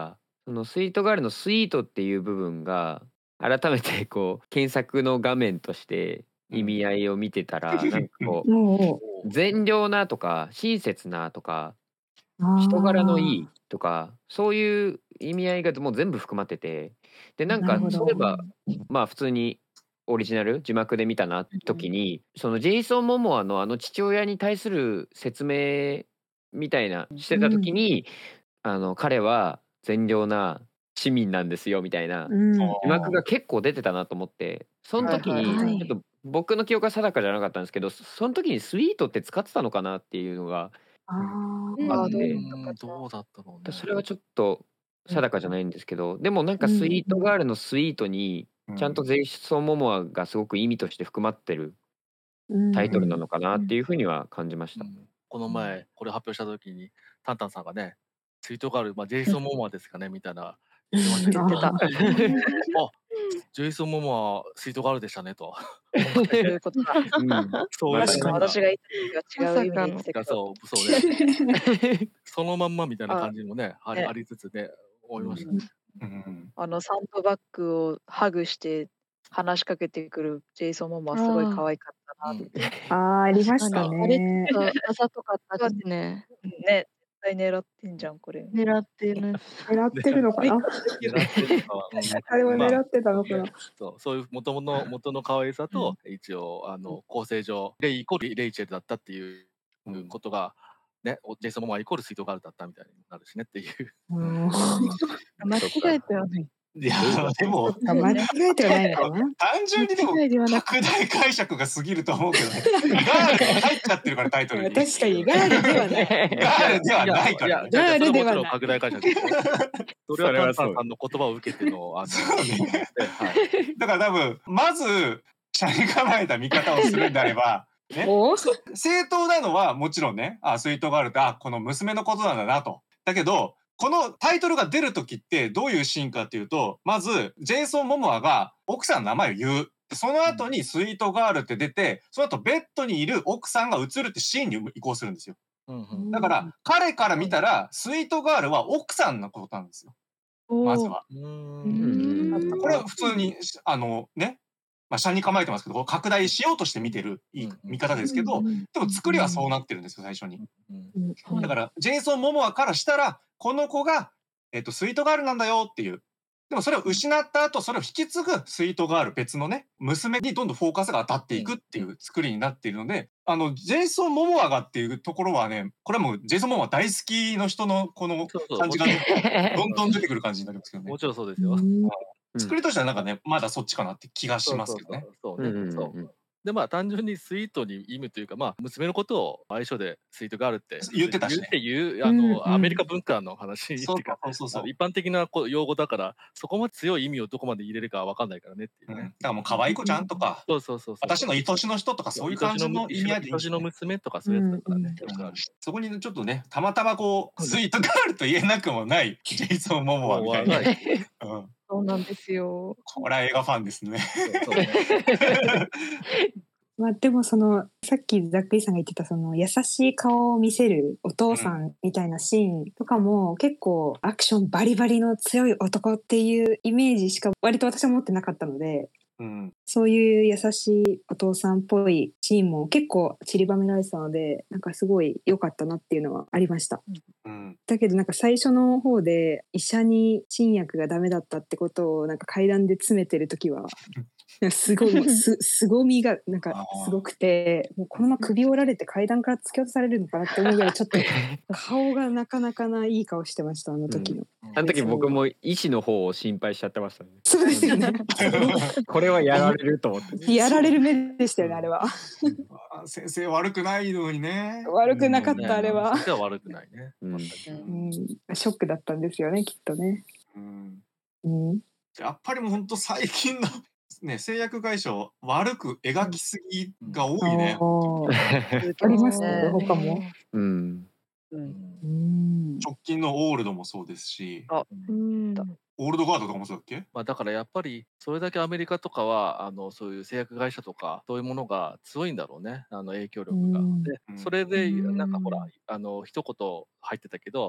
そのスイートガールのスイートっていう部分が改めてこう検索の画面として意味合いを見てたら、なんかこもう善良なとか親切なとかう、あ人柄のいあ、 いとかそういう意味合いがもう全部含まってて、でなんかなるほど。 そういえばまあ普通にオリジナル字幕で見たな時に、そのジェイソン・モモアのあの父親に対する説明みたいなしてた時に、あの彼は善良な市民なんですよみたいなうん。 字幕が結構出てたなと思って、その時はいにはいちょっと僕の記憶が定かじゃなかったんですけど、その時にスイートって使ってたのかなっていうのがあうんあっあーどうて、 うんどうだったろうね。 それはちょっと定かじゃないんですけど、でもなんかスイートガールのスイートにちゃんとジェイソン・モモアがすごく意味として含まってるうんタイトルなのかなっていうふうには感じました。 うんこの前これ発表した時にタンタンさんがね、スイートガール、まあ、ジェイソン・モモアですかねみたいな言ってましたけど、 言ってたあ、ジェイソン・モモアスイートガールでしたねと。 そういうことだ。 うん、 そういう確かに私が言った時は違う意味で言ってたあけど。 そうそうね。そのまんまみたいなあ感じもね、ありねありつつね、思いましたうんね。 うんあのサンドバッグをハグして話しかけてくるジェイソン・モモはすごい可愛かったなって。 ああ、ありました確かにあれちね。 ょっとあざとかったですね。 うんね、絶対狙ってんじゃん、これ。 狙ってる。 狙ってるのかな。 狙ってるのかは、うんあれもまあ狙ってたのかな。 そうそういう元々の元の可愛さと、一応あの構成上レイイコールレイチェルだったっていうことが、ね、おジェイソン・モモアイコールスイートガールだったみたいになるしねっていう。 うん間違えてはない。 いやでも間違えてはないのかな。 単純にでも間違いではなく拡大解釈が過ぎると思うけどね。ガールが入っちゃってるからタイトルに。 確かにガールではない。 ガールではないからね。 いやいやガールではないそれもちろん拡大解釈ですよ。それはタンタンさんの言葉を受けてのあのそうねはい。 だから多分まず斜に構えた見方をするんであれば、ね、 お正当なのはもちろんね、あスイートガールってあこの娘のことなんだなと。だけどこのタイトルが出る時ってどういうシーンかっていうと、まずジェイソン・モモアが奥さんの名前を言う。その後にスイートガールって出て、その後ベッドにいる奥さんが映るってシーンに移行するんですよ。 うんうんだから彼から見たらスイートガールは奥さんのことなんですよ。まずは。 ううーんんこれは普通にあのね、まあ、斜に構えてますけど、こう拡大しようとして見てるいい見方ですけど、でも作りはそうなってるんですよ最初に。 うんだからジェイソン・モモアからしたらこの子が、えっと、スイートガールなんだよっていう。でもそれを失った後それを引き継ぐスイートガール別のね娘にどんどんフォーカスが当たっていくっていう作りになっているので、あのジェイソン・モモアがっていうところはね、これはもうジェイソン・モモア大好きの人のこのそうそう感じがどんどん出てくる感じになりますけどねも。ちろんそうですよ。 作りとしてはなんかねまだそっちかなって気がしますけどね。 そうね。そう。でまあ単純にスイートに意味というか、まあ娘のことを愛称でスイートガールって言ってたしね言っていうあの、アメリカ文化の話ってそういうか、 そうそうそうあの一般的なこう用語だからそこまで強い意味をどこまで入れるかわかんないからねっていうね。 うん、だからもう可愛い子ちゃんとか、 そうそうそうそう。 私の愛しの人とかそういう感じの意味合いでいいん愛しのですね。 娘とかそういうやつだからね。 うんそこにちょっとねたまたまこうスイートガールと言えなくもないジェイソン・モモアみたいな、うん、 そうなんですよ。 これは映画ファンですね。 そうねまあでもそのさっきザックリーさんが言ってたその優しい顔を見せるお父さんみたいなシーンとかも結構アクションバリバリの強い男っていうイメージしか割と私は持ってなかったので、 うん、 そういう優しいお父さんっぽいシーンも結構散りばめられてたので、なんかすごい良かったなっていうのはありました。 うん、 だけどなんか最初の方で医者に新薬がダメだったってことをなんか階段で詰めてる時はすごいもうす凄みがなんかすごくて、もうこのまま首を折られて階段から突き落とされるのかなって思うぐらいちょっと顔がなかなかないい顔してましたあの時の、 うん、あの時僕も医師の方を心配しちゃってましたね。 そうですよねこれはやられると思ってやられる目でしたよねあれは先生悪くないのにね。 悪くなかった、うん、あれは先生は悪くないね、 うんうん、ショックだったんですよねきっとね、 うんうん、 やっぱりもうほんと最近のね、製薬会社を悪く描きすぎが多いね。 うん、ありますね、他も。 うんうん、 直近のオールドもそうですし、 あ、 うん、 オールドガードとかもそうだっけ？ まあだからやっぱりそれだけアメリカとかはあのそういう製薬会社とかそういうものが強いんだろうね、あの影響力が。で、それでなんかほらあの一言入ってたけど。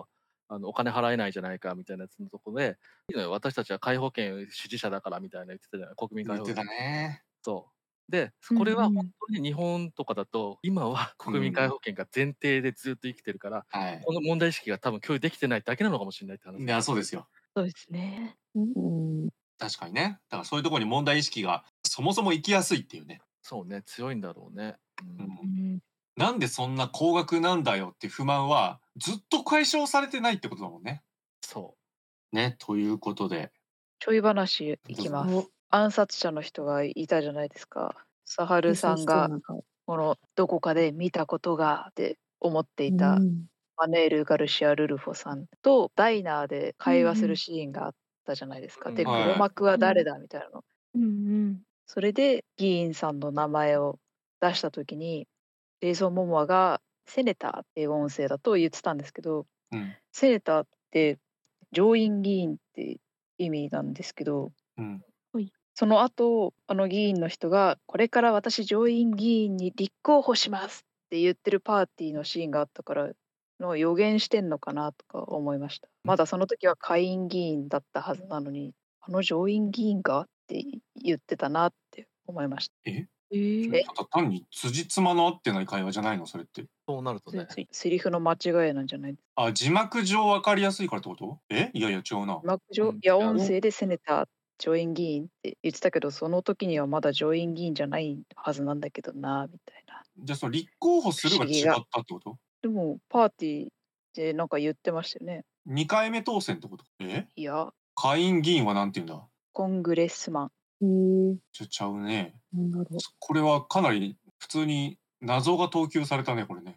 あのお金払えないじゃないかみたいなやつのとこで、いいのよ私たちは皆保険支持者だからみたいな言ってたじゃない、国民皆保険。 言ってたね。 そうでうんこれはうん本当に日本とかだと今は国民皆保険が前提でずっと生きてるから、 はい。 この問題意識が多分共有できてないだけなのかもしれないって話。 いや、そうですよ。 そうですね。 うん確かにね。だからそういうところに問題意識がそもそも行きやすいっていうね。 そうね、強いんだろうね。ううんん。 うんなんでそんな高額なんだよっていう不満はずっと解消されてないってことだもんね。 そね。ということで。 ちょい話いきまおす。暗殺者の人がいたじゃないですか。サハルさんそうがなんかこのどこかで見たことがって思っていうたんマネール・ガルシア・ルルフォさんとダイナーで会話するシーンがあったじゃないですか。で、 うんはい黒幕は誰だみたいなの。 うんうんそれで議員さんの名前を出したときに、ジェイソン・モモアがセネターっていう音声だと言ってたんですけど、 うん。 セネターって上院議員って意味なんですけど、 うん。 その後、あの議員の人が、これから私上院議員に立候補しますって言ってるパーティーのシーンがあったから、の予言してんのかなとか思いました。まだその時は下院議員だったはずなのに、あの上院議員がって言ってたなって思いました。 ええーえただ単に辻褄の合ってない会話じゃないのそれって。 そうなるとね。 せセリフの間違いなんじゃないですか。 あ、字幕上分かりやすいからってこと？えいやいや違うな。 字幕上、 うんいや、音声でセネター、上院議員って言ってたけど、その時にはまだ上院議員じゃないはずなんだけどな、みたいな。 じゃあその立候補するが違ったってこと？ でも、パーティーでなんか言ってましたよね。 にかいめ当選ってこと？えいや、 下院議員はなんて言うんだ？ コングレスマン。 へえちょちゃうね。 なんだろうこれはかなり普通に謎が投球されたねこれね。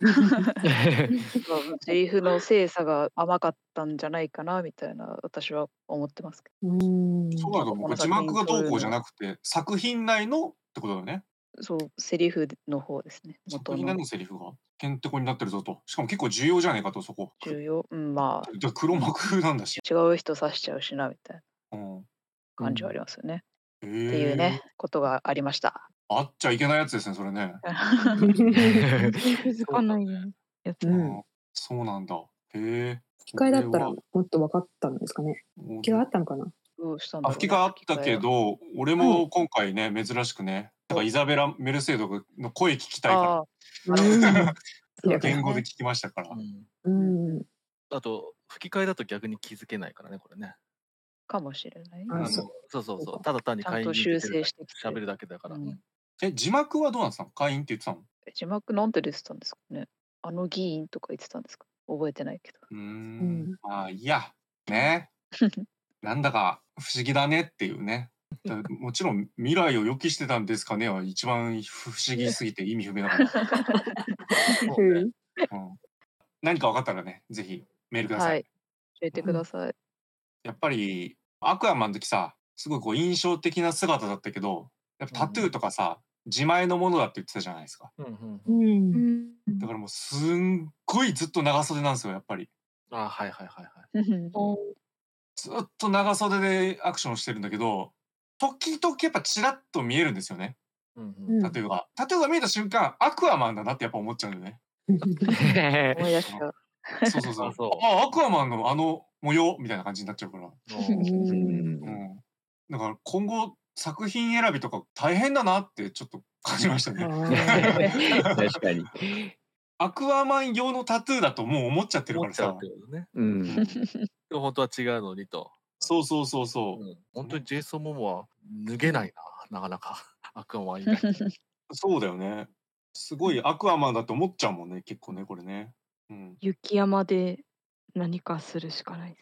セリフの精査が甘かったんじゃないかなみたいな私は思ってますけうんそうなるともう字幕がどうこうじゃなくて作品内のってことだよね。 ど、そう、セリフの方ですね。元の作品内のセリフがへんてこになってるぞと。しかも結構重要じゃねえかとそこ。 重要、うん、まあ、 で黒幕なんだし。 違う人指しちゃうしなみたいなうん。 感じはありますよね。 へっていうえ。 ね、ことがありました。 あっちゃいけないやつですねそれね。 全然気づかないやつ。 うんあそうなんだ。へえ。 吹き替えだったらこもっと分かったんですかね。 れは吹き替えあったのかな。 どうしたんだろう、ね、 あ吹き替えあったけど、俺も今回ね珍しくね、なんかイザベラ・メルセードの声聞きたいかああ、 うんらそう言語で聞きましたから。 うんうんあと吹き替えだと逆に気づけないからねこれね。 かもしれない。 あのあそそううそうそうそうかただ単にちゃんと会員に修正してきて喋るだけだから。 うんうんえ字幕はどうなんですか？会員って言ってたの？ 字幕なんて出てたんですかね。あの議員とか言ってたんですか。覚えてないけど。 うーうんん。まあいいやね。なんだか不思議だねっていうね。だもちろん未来を予期してたんですかねは一番不思議すぎて意味不明だから。 そうねうんうん、何か分かったらねぜひメールください。 はい、教えてください。 やっぱりアクアマンの時さすごいこう印象的な姿だったけどやっぱタトゥーとかさ、自前のものだって言ってたじゃないですか。 うんうんううんんうんだからもうすんごいずっと長袖なんですよやっぱり。 あはいはいはいはい。 ずっと長袖でアクションしてるんだけど時々やっぱチラッと見えるんですよねうんううんんタトゥーが。タトゥーが見えた瞬間アクアマンだなってやっぱ思っちゃうんだよね。 思い出した。 そうそうそう。 あそうあアクアマンのあの模様みたいな感じになっちゃうから。 うんうん。だから今後作品選びとか大変だなってちょっと感じましたね。 あー確かに。 アクアマン用のタトゥーだともう思っちゃってるからさ思っちゃうって。ことね。 うん。 でも本当は違うのにと。 そうそうそうそう。 うん本当にジェイソン・モモは脱げないな、なかなか。アクアマン以外。 そうだよね。すごいアクアマンだと思っちゃうもんね、結構ね、これね。うん。 雪山で何かするしかない。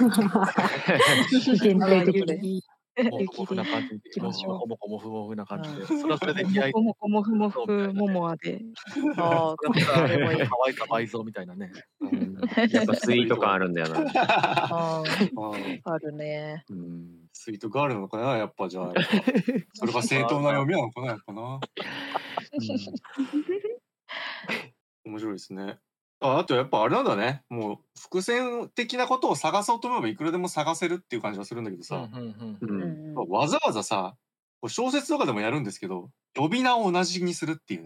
限定的で。 雪モフモフな感じで、モ行きましょうフモフモフモフな感じで。 うんそれはそれで似合いモコモコモフモフモモアで。 ああ、 それはそれもいい。 可愛さ倍増みたいなね。 うんやっぱスイート感あるんだよな。 あうんあ、あるね。 うん。 スイートガールなのかな、やっぱじゃあ。やっぱそれが正当な読みなのかな、やっぱな。面白いですね。ああとやっぱあれなんだね。もう伏線的なことを探そうと思えばいくらでも探せるっていう感じはするんだけどさ、 うんうんうんう。 うんんわざわざさ、こう小説とかでもやるんですけど、呼び名を同じにするっていうね。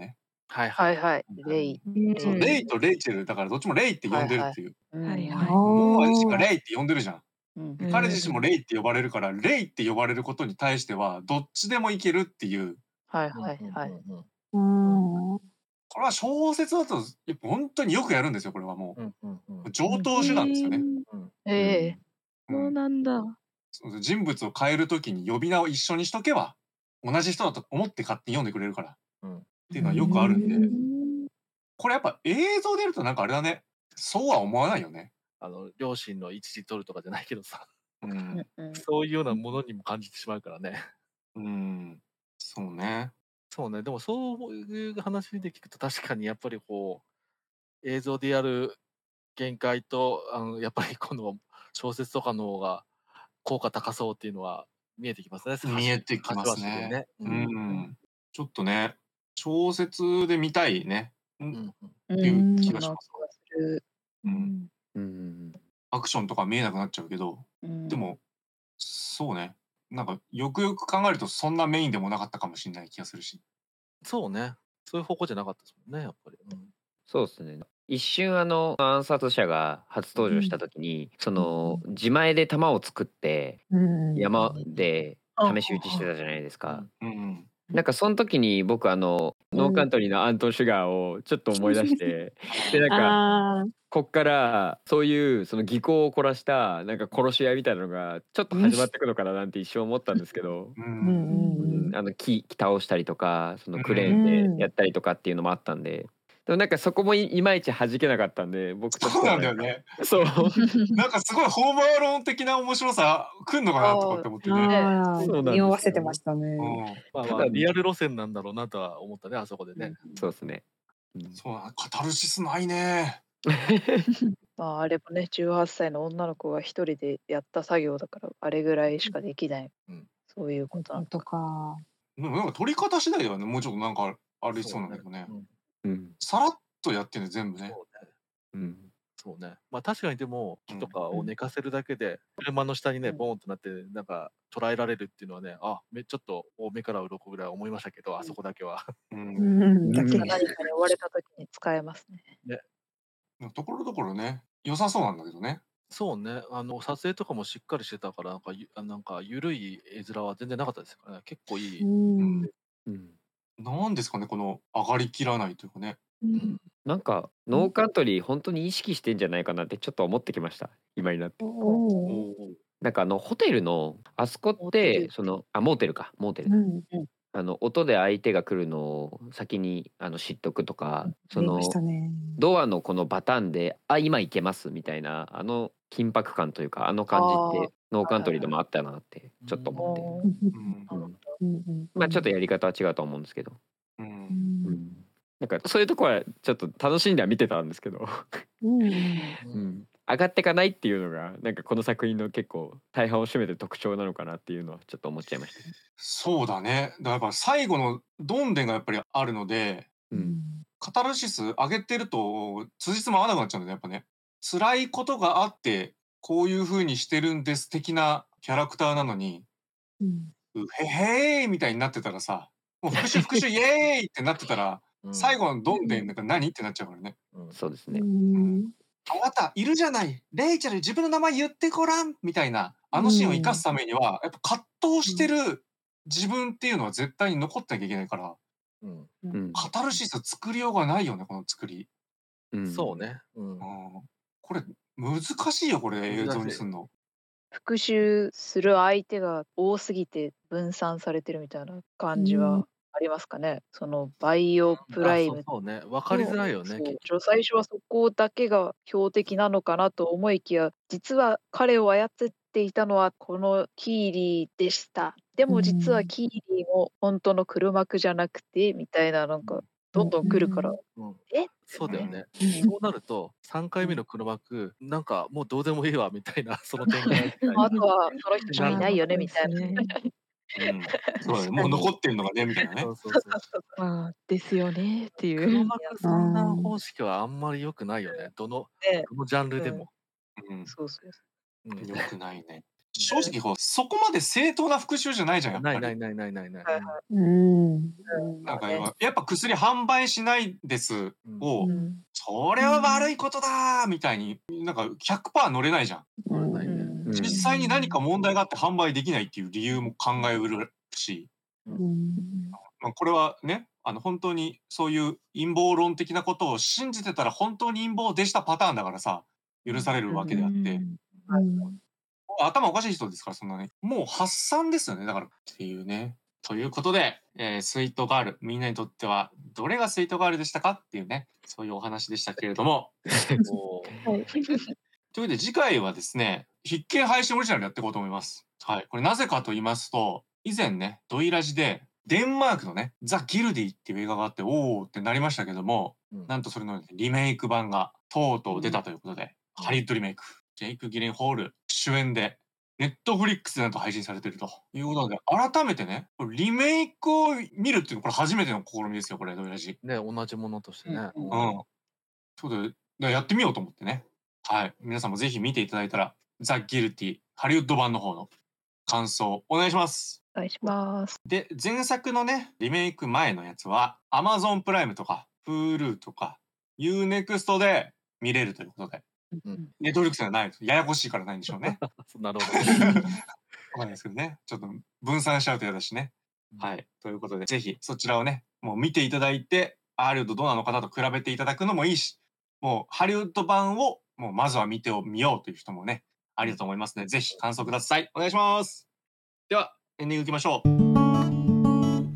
はいははいいはい。レイ。 そう、 うんレイとレイチェルだからどっちもレイって呼んでるっていう。 うんはいはいモア自身があレイって呼んでるじゃん。 うんで彼自身もレイって呼ばれるから、レイって呼ばれることに対してはどっちでもいけるっていう。 はいうんはいはい。 うんうんあ。うん。 これは小説だとやっぱ本当によくやるんですよ。これはもうんうんうんう上等手段ですよね。 うんええそうなんだ。 そう人物を変えるときに呼び名を一緒にしとけば同じ人だと思って勝手に読んでくれるからっうんていうのはよくあるんで、 うんこれやっぱ映像でやるとなんかあれだね。そうは思わないよね。 あの両親の一時取るとかじゃないけどさ、 うん。 うんうんそういうようなものにも感じてしまうからね。 うん。そうね。 そうね、でもそういう話で聞くと確かにやっぱりこう映像でやる限界とあのやっぱりこの小説とかの方が効果高そうっていうのは見えてきますね。 見えてきます端々でね。ううんん。ちょっとね、小説で見たいね。ううんんうんっていう気そんな気ががします。 する。 うん。 うんアクションとか見えなくなっちゃうけど、 うんでも、そうね。なんか、よくよく考えるとそんなメインでもなかったかもしれない気がするし。 そうね、そういう方向じゃなかったですもんね、やっぱり。うんそうですね。一瞬あの暗殺者が初登場した時に、その自前で弾を作ってうん。 山でうん試し撃ちしてたじゃないですか。 うん。 なんかその時に僕あのノーカントリーのアントン・シュガーをちょっと思い出してでなんかああ。 こっからそういうその技巧を凝らしたなんか殺し合いみたいなのがちょっと始まってくのかななんて一瞬思ったんですけど、 う。 うんんうんうん、あの木木倒したりとかそのクレーンうんでやったりとかっていうのもあったんで、でもなんかそこもいいまいち弾けなかったんで僕としそうてはなんだよね。 そうなんかすごいホームアローン的な面白さ来んのかなとかって思ってね。 ああ、 そうなんですよね匂わせてましたね。 うん。 まあただまあリアル路線なんだろうなとは思ったね、あそこでね。 そうですね。うんそうな、カタルシスないね。 まああれもね、じゅうはっさいの女の子が一人でやった作業だから、あれぐらいしかできない。 うんそういうことな本当のか。 か。 でもなんか撮り方次第ではね、もうちょっとなんかありそうなんだけどね。 うんうんさらっとやってんね全部ね。 そうね。 うんそうね。まあ確かにでもうん木とかを寝かせるだけで車の下にねうんボーンとなってなんか捉えられるっていうのはね、あめちょっと目から鱗ぐらい思いましたけど、あそこだけは。 う。 うんん、だけ。 うん何かに追われた時に使えますね。 ところどころね、良さそうなんだけどね。 そうね。あの撮影とかもしっかりしてたからなんかゆあなんか緩い絵面は全然なかったですからね。結構いい。 うん。 うんなんですかね、この上がりきらないというかね。 うんなんかノーカントリー本当に意識してんじゃないかなってちょっと思ってきました今になって。 おおお。 お。 なんかあのホテルのあそこっモーテルてそのあモーテルかモーテル、 うん。 あの音で相手が来るのを先にあの知っとくとか、そありまのしたね。 ドアのこのバタンであ今行けますみたいなあの緊迫感というかあの感じってノーカントリーでもあったなってちょっと思って、 もうんう、なるほど。 うんうん。 まあちょっとやり方は違うと思うんですけど、 う。 うん。 うんなんかそういうとこはちょっと楽しんでは見てたんですけど、 うん。 うん、上がってかないっていうのがなんかこの作品の結構大半を占めてる特徴なのかなっていうのはちょっと思っちゃいましたね。 そうだね。だからやっぱ最後のどんでんがやっぱりあるので、 うんカタルシス上げてると辻褄合わなくなっちゃうんだよね、やっぱね。辛いことがあってこういう風にしてるんです的なキャラクターなのに、 うん。 うへへーみたいになってたらさ、もう復讐復讐イエーイってなってたら、 うん最後のどんでんなんか何ってなっちゃうからね。 うんうそうですね。 ん。 あなたいるじゃない、レイチェル自分の名前言ってごらんみたいな、あのシーンを生かすためには、やっぱ葛藤してる自分っていうのは絶対に残ってなきゃいけないから、 うんうんカタルシス作りようがないよね、この作り。 うんそうね。うんうん。これ難しいよ、これ映像にすんの。 復讐する相手が多すぎて分散されてるみたいな感じはありますかね。そのバイオプライムあそうそうね。分かりづらいよね。 そう結ちょ最初はそこだけが標的なのかなと思いきや、実は彼を操っていたのはこのキーリーでした。でも実はキーリーも本当の黒幕じゃなくてみたいな、なんかどんどん来るから、 うんえそうだよね。 うんそうなるとさんかいめの黒幕なんかもうどうでもいいわみたいなその展開みたいなあとはその人しかいないよねみたいな。 な。 うん。そうだね。もう残ってんのがねみたいなねそ。うそうそう。 まあ、ですよねっていう。 黒幕三段方式はあんまり良くないよね。どのねどのジャンルでも。 うん。 そうそううん良くないね。 正直こうそこまで正当な復讐じゃないじゃんやっぱり。 ないないないないないない。 うん。 なんかやっぱ薬販売しないですを、 うん。 それは悪いことだーみたいになんか ひゃくパーセント 乗れないじゃん。 乗れないね。 うん実際に何か問題があって販売できないっていう理由も考えうるし、 うん。 まあ、これはね、あの本当にそういう陰謀論的なことを信じてたら本当に陰謀でしたパターンだからさ、許されるわけであって、 うん。 頭おかしい人ですから、そんなね。もう発散ですよね、だからっていうね。ということで、えースイートガール、みんなにとってはどれがスイートガールでしたかっていうね、そういうお話でしたけれども。 おはい。 ということで次回はですね、必見配信オリジナルやっていこうと思います。はい。これなぜかと言いますと、以前ね、ドイラジで、デンマークのね、ザ・ギルディっていう映画があって、おーってなりましたけども、 うんなんとそれのリメイク版がとうとう出たということで、 うんハリウッドリメイク、ジェイク・ギレンホール主演で、ネットフリックスでなんと配信されているということで、改めてね、これリメイクを見るっていうのはこれ初めての試みですよ、これ、ドイラジ。 ね、同じものとしてね。 うん。ということで、だからやってみようと思ってね。はい。皆さんもぜひ見ていただいたら、ザ・ギルティ、ハリウッド版の方の感想お願いします。 お願いします。 で、前作のね、リメイク前のやつは、Amazon プライムとか、Hulu とか、ユーネクスト で見れるということで、 うんネットフリックスじゃないです。ややこしいからないんでしょうね。 なるほど。 わかんないですけどね。ちょっと分散しちゃうと嫌だしね。はい。ということで、ぜひそちらをね、もう見ていただいて、ハリウッドどうなのかなと比べていただくのもいいし、もうハリウッド版をもうまずは見てみようという人もね、ありだと思いますので、ぜひ感想ください。お願いします。では、エンディングいきましょう。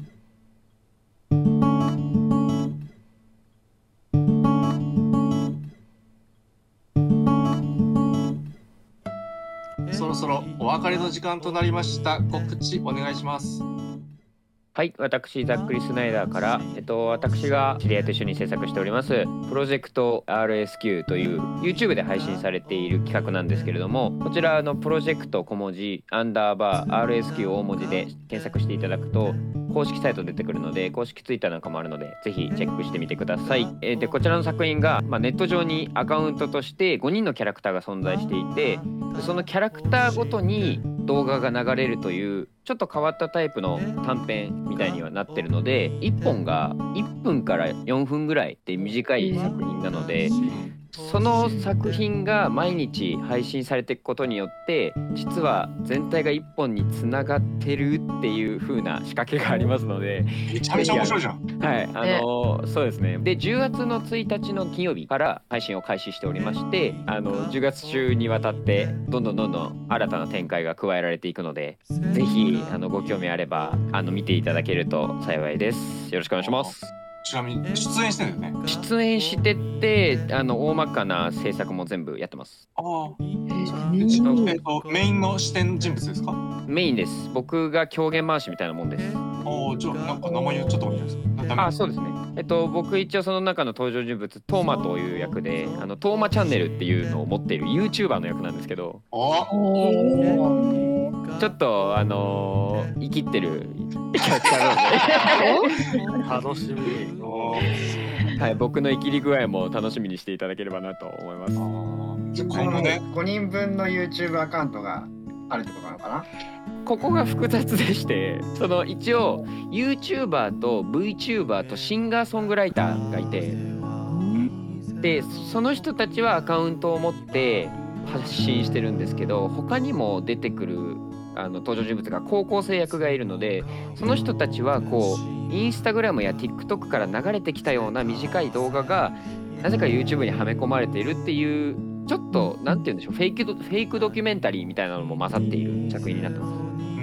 そろそろお別れの時間となりました。告知お願いします。 はい、私、ザックリ・スナイダーから、えっと、私が知り合いと一緒に制作しております、プロジェクト アールエスキュー という YouTube で配信されている企画なんですけれども、こちらのプロジェクト小文字、アンダーバー、アールエスキュー 大文字で検索していただくと、公式サイト出てくるので、公式 Twitter なんかもあるので、ぜひチェックしてみてください。えーで、こちらの作品が、まあ、ネット上にアカウントとしてごにんのキャラクターが存在していて、そのキャラクターごとに動画が流れるというちょっと変わったタイプの短編みたいにはなってるので、いっぽんがいっぷんからよんぷんぐらいって短い作品なので、その作品が毎日配信されていくことによって実は全体がいっぽんにつながってるっていう風な仕掛けがありますので、 めちゃめちゃ面白いじゃん。 はい、あのーそうですね。で、じゅうがつのついたちの金曜日から配信を開始しておりまして、あのじゅうがつ中にわたってどんどんどんどん新たな展開が加えられていくので、ぜひあのご興味あればあの見ていただけると幸いです。よろしくお願いします。 ちなみに出演してるんだよね。 出演してて、あの大まかな制作も全部やってます。 ああ。 ええーっとメインの視点人物ですか？ メインです。僕が狂言回しみたいなもんです。 ああ、じゃあなんか名前言っちゃった方がいいんじゃないですか？ダメあ、そうですね。えっと僕一応その中の登場人物トーマという役で、あのトーマチャンネルっていうのを持っている YouTuber の役なんですけど、 あちょっとあのー、生きってるキャラクターなので楽しみ。 あはい、僕の生きり具合も楽しみにしていただければなと思います。 あ。じゃあこの今後ね。 ごにんぶんの YouTube アカウントがあるってことなのかな。 ここが複雑でして、その一応 YouTuber と VTuber とシンガーソングライターがいて、でその人たちはアカウントを持って発信してるんですけど、他にも出てくるあの登場人物が高校生役がいるので、その人たちはこうインスタグラムや TikTok から流れてきたような短い動画がなぜか YouTube にはめ込まれているっていう、ちょっとなんて言うんでしょう、フェイクド、フェイクドキュメンタリーみたいなのも混ざっている作品になってます。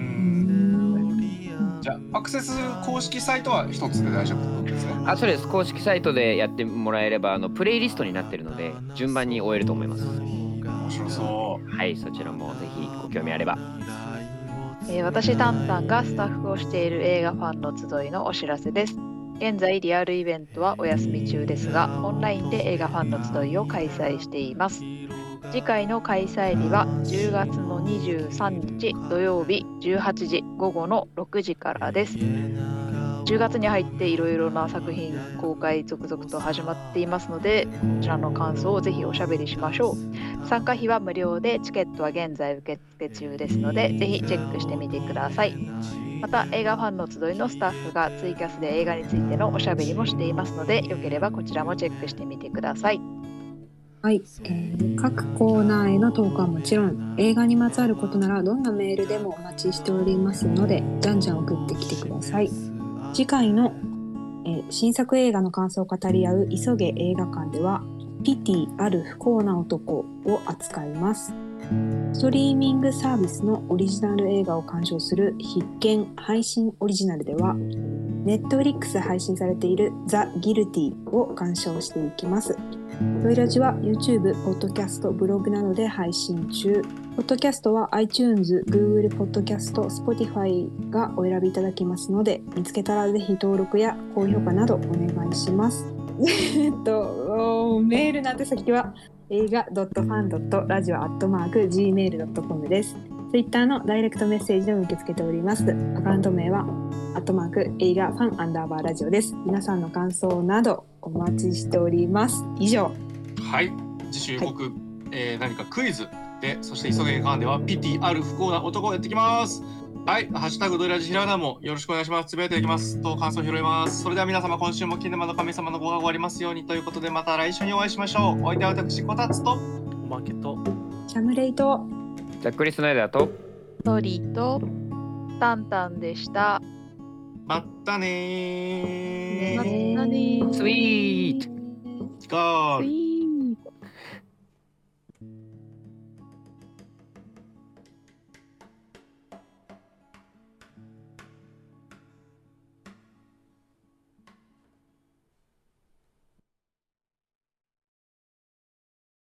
じゃあアクセス公式サイトは一つで大丈夫ってことですね。 あ、そうです。公式サイトでやってもらえれば、あのプレイリストになってるので順番に終えると思います。 面白そはい、そちらもぜひご興味あれば。 えー私タンタンがスタッフをしている映画ファンの集いのお知らせです。現在リアルイベントはお休み中ですが、オンラインで映画ファンの集いを開催しています。次回の開催日はじゅうがつのにじゅうさんにち土曜日じゅうはちじごごのろくじからです。 じゅうがつに入っていろいろな作品公開続々と始まっていますので、こちらの感想をぜひおしゃべりしましょう。参加費は無料で、チケットは現在受付中ですので、ぜひチェックしてみてください。また映画ファンの集いのスタッフがツイキャスで映画についてのおしゃべりもしていますので、よければこちらもチェックしてみてください。 はい、えー各コーナーへの投稿はもちろん、映画にまつわることならどんなメールでもお待ちしておりますので、じゃんじゃん送ってきてください。次回の、えー新作映画の感想を語り合う急げ映画館では、ピティある不幸な男を扱います。ストリーミングサービスのオリジナル映画を鑑賞する必見配信オリジナルでは、ネットフリックスで配信されているザ・ギルティを鑑賞していきます。トイラジは YouTube、ポッドキャスト、ブログなどで配信中。ポッドキャストは iTunes、Google ポッドキャスト、Spotify がお選びいただけますので、見つけたらぜひ登録や高評価などお願いします。えっと、メールの宛先は映画 ファン ラジオ アットマーク ジーメール ドットコム です。Twitter のダイレクトメッセージでも受け付けております。アカウント名はアットマーク映画ファンアンダーバーラジオです。皆さんの感想などお待ちしております。以上。 はい、次週僕、はい、えー、何かクイズで、そして急げ映画館ではピティある不幸な男をやってきます。はい、ハッシュタグドイラジひらがなもよろしくお願いします。つぶやいていきますと感想拾います。それでは皆様、今週もキネマの神様のご加護ありますようにということで、また来週にお会いしましょう。お相手は私こたつとおまけとシャムレイとざっくりスナイダーとトリとタンタンでした。 まったねー。 またねー。 スイートチカール。 スイート